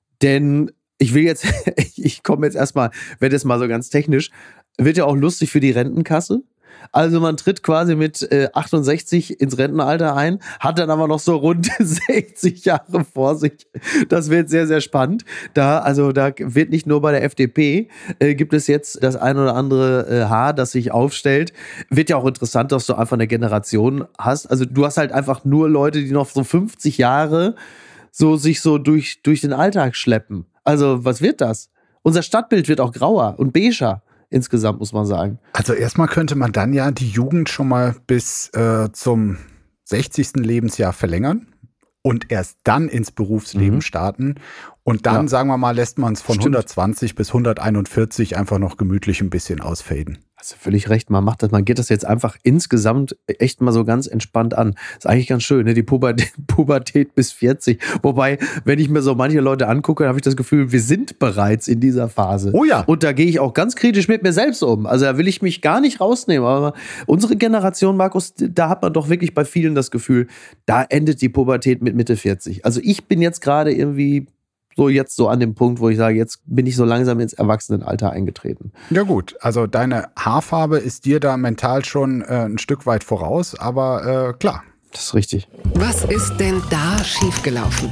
Speaker 1: denn ich will jetzt, ich komme jetzt erstmal, werde jetzt mal so ganz technisch, wird ja auch lustig für die Rentenkasse. Also man tritt quasi mit äh, achtundsechzig ins Rentenalter ein, hat dann aber noch so rund sechzig Jahre vor sich. Das wird sehr, sehr spannend. Da, also da wird nicht nur bei der F D P, äh, gibt es jetzt das ein oder andere äh, Haar, das sich aufstellt. Wird ja auch interessant, dass du einfach eine Generation hast. Also du hast halt einfach nur Leute, die noch so fünfzig Jahre so sich so durch, durch den Alltag schleppen. Also was wird das? Unser Stadtbild wird auch grauer und beiger. Insgesamt muss man sagen.
Speaker 3: Also erstmal könnte man dann ja die Jugend schon mal bis äh, zum sechzigsten Lebensjahr verlängern und erst dann ins Berufsleben mhm. starten. Und dann, ja. sagen wir mal, lässt man es von Stimmt. hundertzwanzig bis hunderteinundvierzig einfach noch gemütlich ein bisschen ausfaden.
Speaker 1: Hast du völlig recht, man macht das, man geht das jetzt einfach insgesamt echt mal so ganz entspannt an. Ist eigentlich ganz schön, ne? Die Pubertät, Pubertät bis vierzig. Wobei, wenn ich mir so manche Leute angucke, habe ich das Gefühl, wir sind bereits in dieser Phase.
Speaker 3: Oh ja.
Speaker 1: Und da gehe ich auch ganz kritisch mit mir selbst um. Also da will ich mich gar nicht rausnehmen. Aber unsere Generation, Markus, da hat man doch wirklich bei vielen das Gefühl, da endet die Pubertät mit Mitte vierzig. Also ich bin jetzt gerade irgendwie so jetzt so an dem Punkt, wo ich sage, jetzt bin ich so langsam ins Erwachsenenalter eingetreten.
Speaker 3: Ja gut, also deine Haarfarbe ist dir da mental schon äh, ein Stück weit voraus, aber äh, klar.
Speaker 1: Das ist richtig.
Speaker 2: Was ist denn da schiefgelaufen?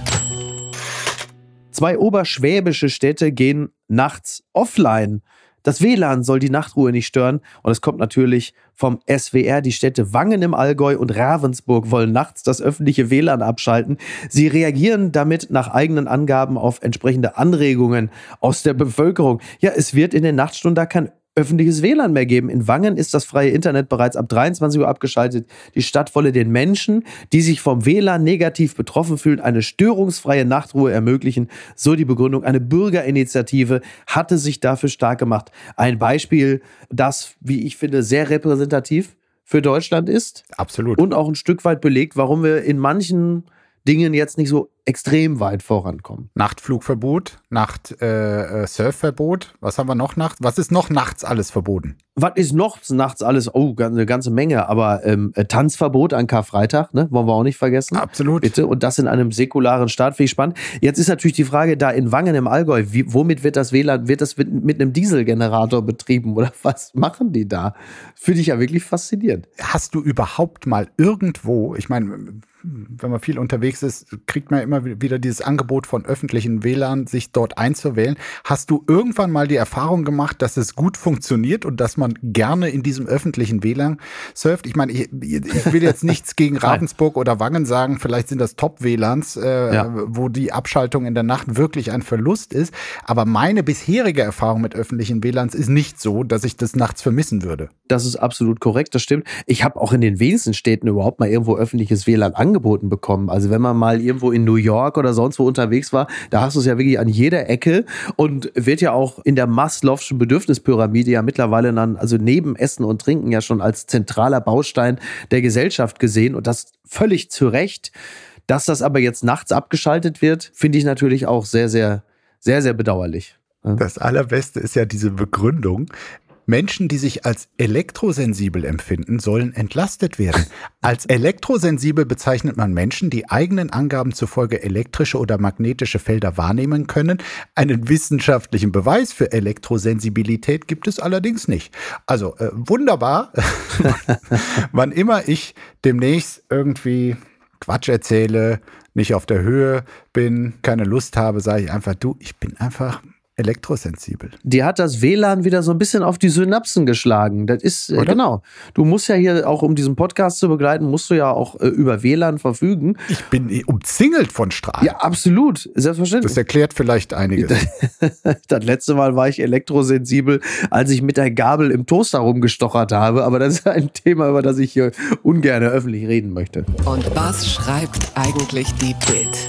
Speaker 1: Zwei oberschwäbische Städte gehen nachts offline. Das W L A N soll die Nachtruhe nicht stören und es kommt natürlich vom S W R. Die Städte Wangen im Allgäu und Ravensburg wollen nachts das öffentliche W L A N abschalten. Sie reagieren damit nach eigenen Angaben auf entsprechende Anregungen aus der Bevölkerung. Ja, es wird in den Nachtstunden da kein öffentliches W L A N mehr geben. In Wangen ist das freie Internet bereits ab dreiundzwanzig Uhr abgeschaltet. Die Stadt wolle den Menschen, die sich vom W L A N negativ betroffen fühlen, eine störungsfreie Nachtruhe ermöglichen. So die Begründung. Eine Bürgerinitiative hatte sich dafür stark gemacht. Ein Beispiel, das, wie ich finde, sehr repräsentativ für Deutschland ist.
Speaker 3: Absolut.
Speaker 1: Und auch ein Stück weit belegt, warum wir in manchen Dingen jetzt nicht so extrem weit vorankommen.
Speaker 3: Nachtflugverbot, Nacht-Surfverbot. Äh, Was haben wir noch nachts? Was ist noch nachts alles verboten?
Speaker 1: Was ist noch nachts alles? Oh, eine ganze Menge. Aber ähm, Tanzverbot an Karfreitag, ne? Wollen wir auch nicht vergessen.
Speaker 3: Absolut.
Speaker 1: Bitte. Und das in einem säkularen Staat. Finde ich spannend. Jetzt ist natürlich die Frage, da in Wangen im Allgäu, wie, womit wird das W L A N, wird das mit, mit einem Dieselgenerator betrieben? Oder was machen die da? Finde ich ja wirklich faszinierend.
Speaker 3: Hast du überhaupt mal irgendwo, ich meine, wenn man viel unterwegs ist, kriegt man immer wieder dieses Angebot von öffentlichen W L A N, sich dort einzuwählen. Hast du irgendwann mal die Erfahrung gemacht, dass es gut funktioniert und dass man gerne in diesem öffentlichen W L A N surft? Ich meine, ich, ich will jetzt nichts gegen Ravensburg oder Wangen sagen, vielleicht sind das Top-W L A Ns, äh, ja. wo die Abschaltung in der Nacht wirklich ein Verlust ist. Aber meine bisherige Erfahrung mit öffentlichen W L A Ns ist nicht so, dass ich das nachts vermissen würde.
Speaker 1: Das ist absolut korrekt, das stimmt. Ich habe auch in den wenigsten Städten überhaupt mal irgendwo öffentliches W L A N angeboten bekommen. Also wenn man mal irgendwo in New York oder sonst wo unterwegs war, da hast du es ja wirklich an jeder Ecke und wird ja auch in der Maslow'schen Bedürfnispyramide ja mittlerweile dann, also neben Essen und Trinken ja schon als zentraler Baustein der Gesellschaft gesehen und das völlig zu Recht. Dass das aber jetzt nachts abgeschaltet wird, finde ich natürlich auch sehr, sehr, sehr, sehr bedauerlich.
Speaker 3: Das Allerbeste ist ja diese Begründung. Menschen, die sich als elektrosensibel empfinden, sollen entlastet werden. Als elektrosensibel bezeichnet man Menschen, die eigenen Angaben zufolge elektrische oder magnetische Felder wahrnehmen können. Einen wissenschaftlichen Beweis für Elektrosensibilität gibt es allerdings nicht. Also äh, wunderbar, wann immer ich demnächst irgendwie Quatsch erzähle, nicht auf der Höhe bin, keine Lust habe, sage ich einfach, du, ich bin einfach elektrosensibel.
Speaker 1: Die hat das W L A N wieder so ein bisschen auf die Synapsen geschlagen. Das ist, äh, genau. Du musst ja hier auch, um diesen Podcast zu begleiten, musst du ja auch äh, über W L A N verfügen.
Speaker 3: Ich bin umzingelt von Strahlen.
Speaker 1: Ja, absolut. Selbstverständlich.
Speaker 3: Das erklärt vielleicht einiges.
Speaker 1: Das letzte Mal war ich elektrosensibel, als ich mit der Gabel im Toaster rumgestochert habe. Aber das ist ein Thema, über das ich hier ungern öffentlich reden möchte.
Speaker 2: Und was schreibt eigentlich die Bild?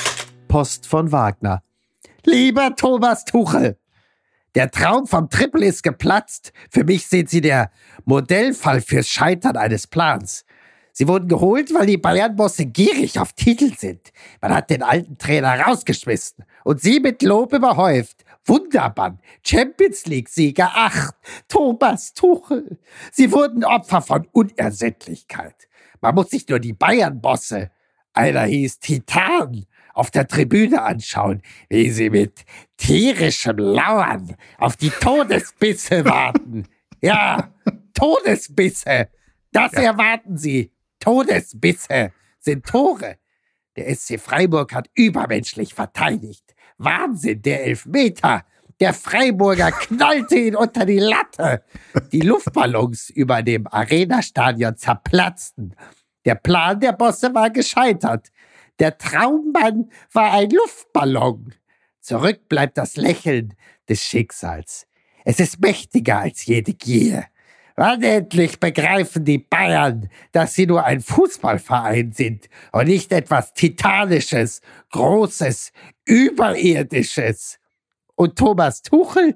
Speaker 1: Post von Wagner.
Speaker 4: Lieber Thomas Tuchel, der Traum vom Triple ist geplatzt. Für mich sind Sie der Modellfall fürs Scheitern eines Plans. Sie wurden geholt, weil die Bayern-Bosse gierig auf Titel sind. Man hat den alten Trainer rausgeschmissen und Sie mit Lob überhäuft. Wunderbar. Champions League-Sieger acht. Thomas Tuchel. Sie wurden Opfer von Unersättlichkeit. Man muss sich nur die Bayern-Bosse, einer hieß Titan, auf der Tribüne anschauen, wie sie mit tierischem Lauern auf die Todesbisse warten. Ja, Todesbisse. Das ja. erwarten sie. Todesbisse sind Tore. Der S C Freiburg hat übermenschlich verteidigt. Wahnsinn, der Elfmeter. Der Freiburger knallte ihn unter die Latte. Die Luftballons über dem Arena-Stadion zerplatzten. Der Plan der Bosse war gescheitert. Der Traummann war ein Luftballon. Zurück bleibt das Lächeln des Schicksals. Es ist mächtiger als jede Gier. Wann endlich begreifen die Bayern, dass sie nur ein Fußballverein sind und nicht etwas Titanisches, Großes, Überirdisches. Und Thomas Tuchel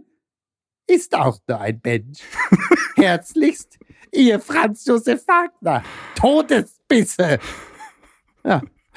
Speaker 4: ist auch nur ein Mensch. Herzlichst, Ihr Franz Josef Wagner. Todesbisse. Ja.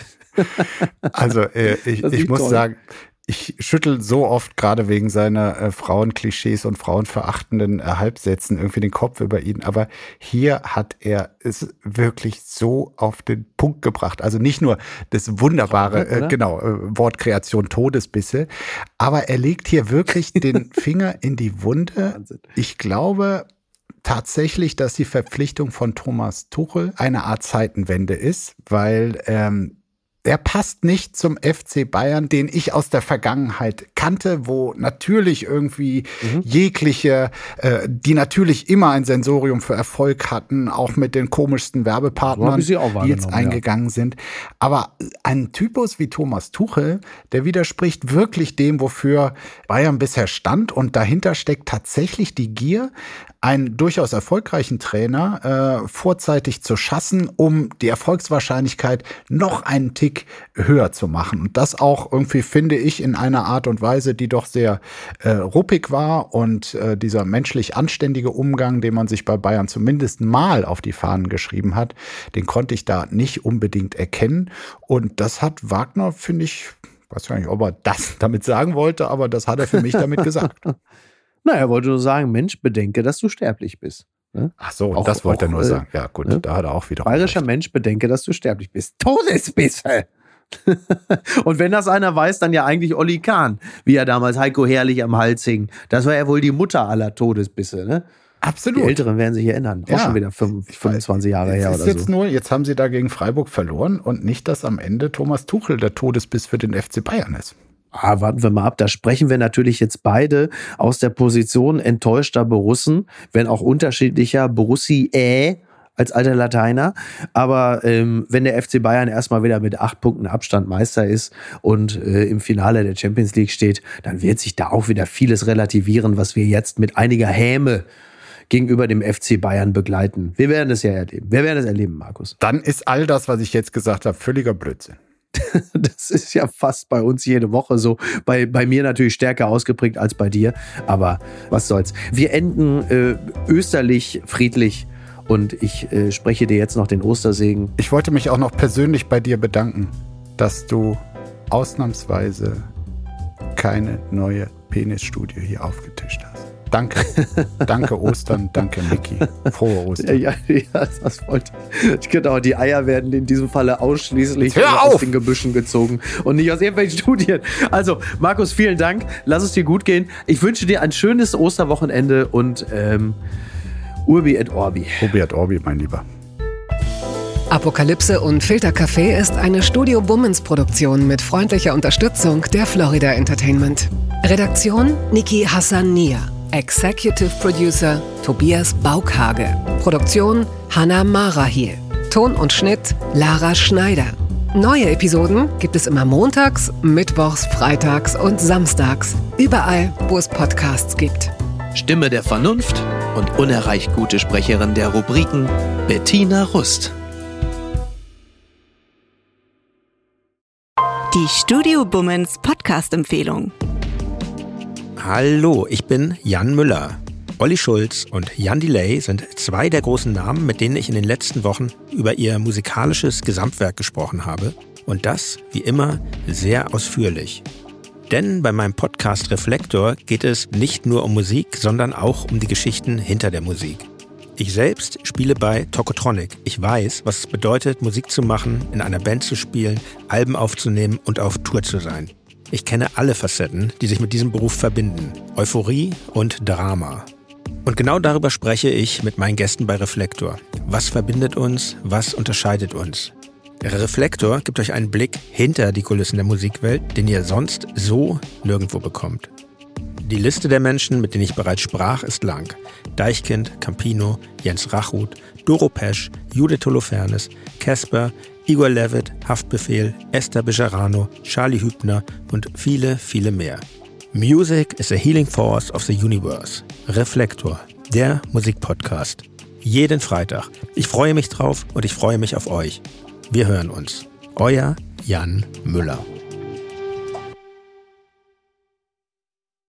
Speaker 3: Also äh, ich, ich muss toll. sagen, ich schüttel so oft gerade wegen seiner äh, Frauenklischees und frauenverachtenden äh, Halbsätzen irgendwie den Kopf über ihn. Aber hier hat er es wirklich so auf den Punkt gebracht. Also nicht nur das wunderbare, äh, genau, äh, Wortkreation Todesbisse, aber er legt hier wirklich den Finger in die Wunde. Wahnsinn. Ich glaube tatsächlich, dass die Verpflichtung von Thomas Tuchel eine Art Zeitenwende ist, weil ähm, er passt nicht zum F C Bayern, den ich aus der Vergangenheit kannte, wo natürlich irgendwie mhm. jegliche, äh, die natürlich immer ein Sensorium für Erfolg hatten, auch mit den komischsten Werbepartnern, die jetzt eingegangen ja. sind. Aber ein Typus wie Thomas Tuchel, der widerspricht wirklich dem, wofür Bayern bisher stand. Und dahinter steckt tatsächlich die Gier, einen durchaus erfolgreichen Trainer äh, vorzeitig zu schassen, um die Erfolgswahrscheinlichkeit noch einen Tick höher zu machen. Und das auch irgendwie, finde ich, in einer Art und Weise, die doch sehr äh, ruppig war. Und äh, dieser menschlich anständige Umgang, den man sich bei Bayern zumindest mal auf die Fahnen geschrieben hat, den konnte ich da nicht unbedingt erkennen. Und das hat Wagner, finde ich, weiß gar nicht, ob er das damit sagen wollte, aber das hat er für mich damit gesagt.
Speaker 1: Na, er wollte nur sagen, Mensch, bedenke, dass du sterblich bist. Ne?
Speaker 3: Ach so, auch, das wollte auch, er nur äh, sagen. Ja gut, ne? Da hat er auch wieder
Speaker 1: Bayerischer recht. Mensch, bedenke, dass du sterblich bist. Todesbisse! Und wenn das einer weiß, dann ja eigentlich Olli Kahn, wie er damals Heiko Herrlich am Hals hing. Das war ja wohl die Mutter aller Todesbisse, ne?
Speaker 3: Absolut.
Speaker 1: Die Älteren werden sich erinnern. Auch ja. schon wieder fünfundzwanzig Jahre her oder so.
Speaker 3: Jetzt nur, jetzt haben sie da gegen Freiburg verloren und nicht, dass am Ende Thomas Tuchel der Todesbiss für den F C Bayern ist.
Speaker 1: Ah, warten wir mal ab, da sprechen wir natürlich jetzt beide aus der Position enttäuschter Borussen, wenn auch unterschiedlicher Borussi äh, als alter Lateiner. Aber ähm, wenn der F C Bayern erstmal wieder mit acht Punkten Abstand Meister ist und äh, im Finale der Champions League steht, dann wird sich da auch wieder vieles relativieren, was wir jetzt mit einiger Häme gegenüber dem F C Bayern begleiten. Wir werden es ja erleben. Wir werden es erleben, Markus.
Speaker 3: Dann ist all das, was ich jetzt gesagt habe, völliger Blödsinn.
Speaker 1: Das ist ja fast bei uns jede Woche so. Bei, bei mir natürlich stärker ausgeprägt als bei dir. Aber was soll's. Wir enden äh, österlich, friedlich. Und ich äh, spreche dir jetzt noch den Ostersegen.
Speaker 3: Ich wollte mich auch noch persönlich bei dir bedanken, dass du ausnahmsweise keine neue Penisstudie hier aufgetischt hast. Danke. Danke Ostern, danke Niki. Frohe Ostern.
Speaker 1: Ja, ja, das wollte ich. Genau, die Eier werden in diesem Falle ausschließlich
Speaker 3: Hör
Speaker 1: aus
Speaker 3: auf!
Speaker 1: den Gebüschen gezogen und nicht aus irgendwelchen Studien. Also, Markus, vielen Dank. Lass es dir gut gehen. Ich wünsche dir ein schönes Osterwochenende und ähm, Urbi et Orbi.
Speaker 3: Urbi et Orbi, mein Lieber.
Speaker 2: Apokalypse und Filtercafé ist eine Studio Bummens Produktion mit freundlicher Unterstützung der Florida Entertainment. Redaktion Niki Hassania. Executive Producer Tobias Baukhage. Produktion Hannah Marahiel. Ton und Schnitt Lara Schneider. Neue Episoden gibt es immer montags, mittwochs, freitags und samstags. Überall, wo es Podcasts gibt.
Speaker 5: Stimme der Vernunft und unerreicht gute Sprecherin der Rubriken Bettina Rust.
Speaker 6: Die Studio Bummens Podcast-Empfehlung.
Speaker 7: Hallo, ich bin Jan Müller. Olli Schulz und Jan Delay sind zwei der großen Namen, mit denen ich in den letzten Wochen über ihr musikalisches Gesamtwerk gesprochen habe. Und das, wie immer, sehr ausführlich. Denn bei meinem Podcast Reflektor geht es nicht nur um Musik, sondern auch um die Geschichten hinter der Musik. Ich selbst spiele bei Tokotronic. Ich weiß, was es bedeutet, Musik zu machen, in einer Band zu spielen, Alben aufzunehmen und auf Tour zu sein. Ich kenne alle Facetten, die sich mit diesem Beruf verbinden. Euphorie und Drama. Und genau darüber spreche ich mit meinen Gästen bei Reflektor. Was verbindet uns? Was unterscheidet uns? Der Reflektor gibt euch einen Blick hinter die Kulissen der Musikwelt, den ihr sonst so nirgendwo bekommt. Die Liste der Menschen, mit denen ich bereits sprach, ist lang. Deichkind, Campino, Jens Rachut, Doro Pesch, Judith Holofernes, Casper, Igor Levit, Haftbefehl, Esther Bejarano, Charlie Hübner und viele, viele mehr. Music is a healing force of the universe. Reflektor, der Musikpodcast. Jeden Freitag. Ich freue mich drauf und ich freue mich auf euch. Wir hören uns. Euer Jan Müller.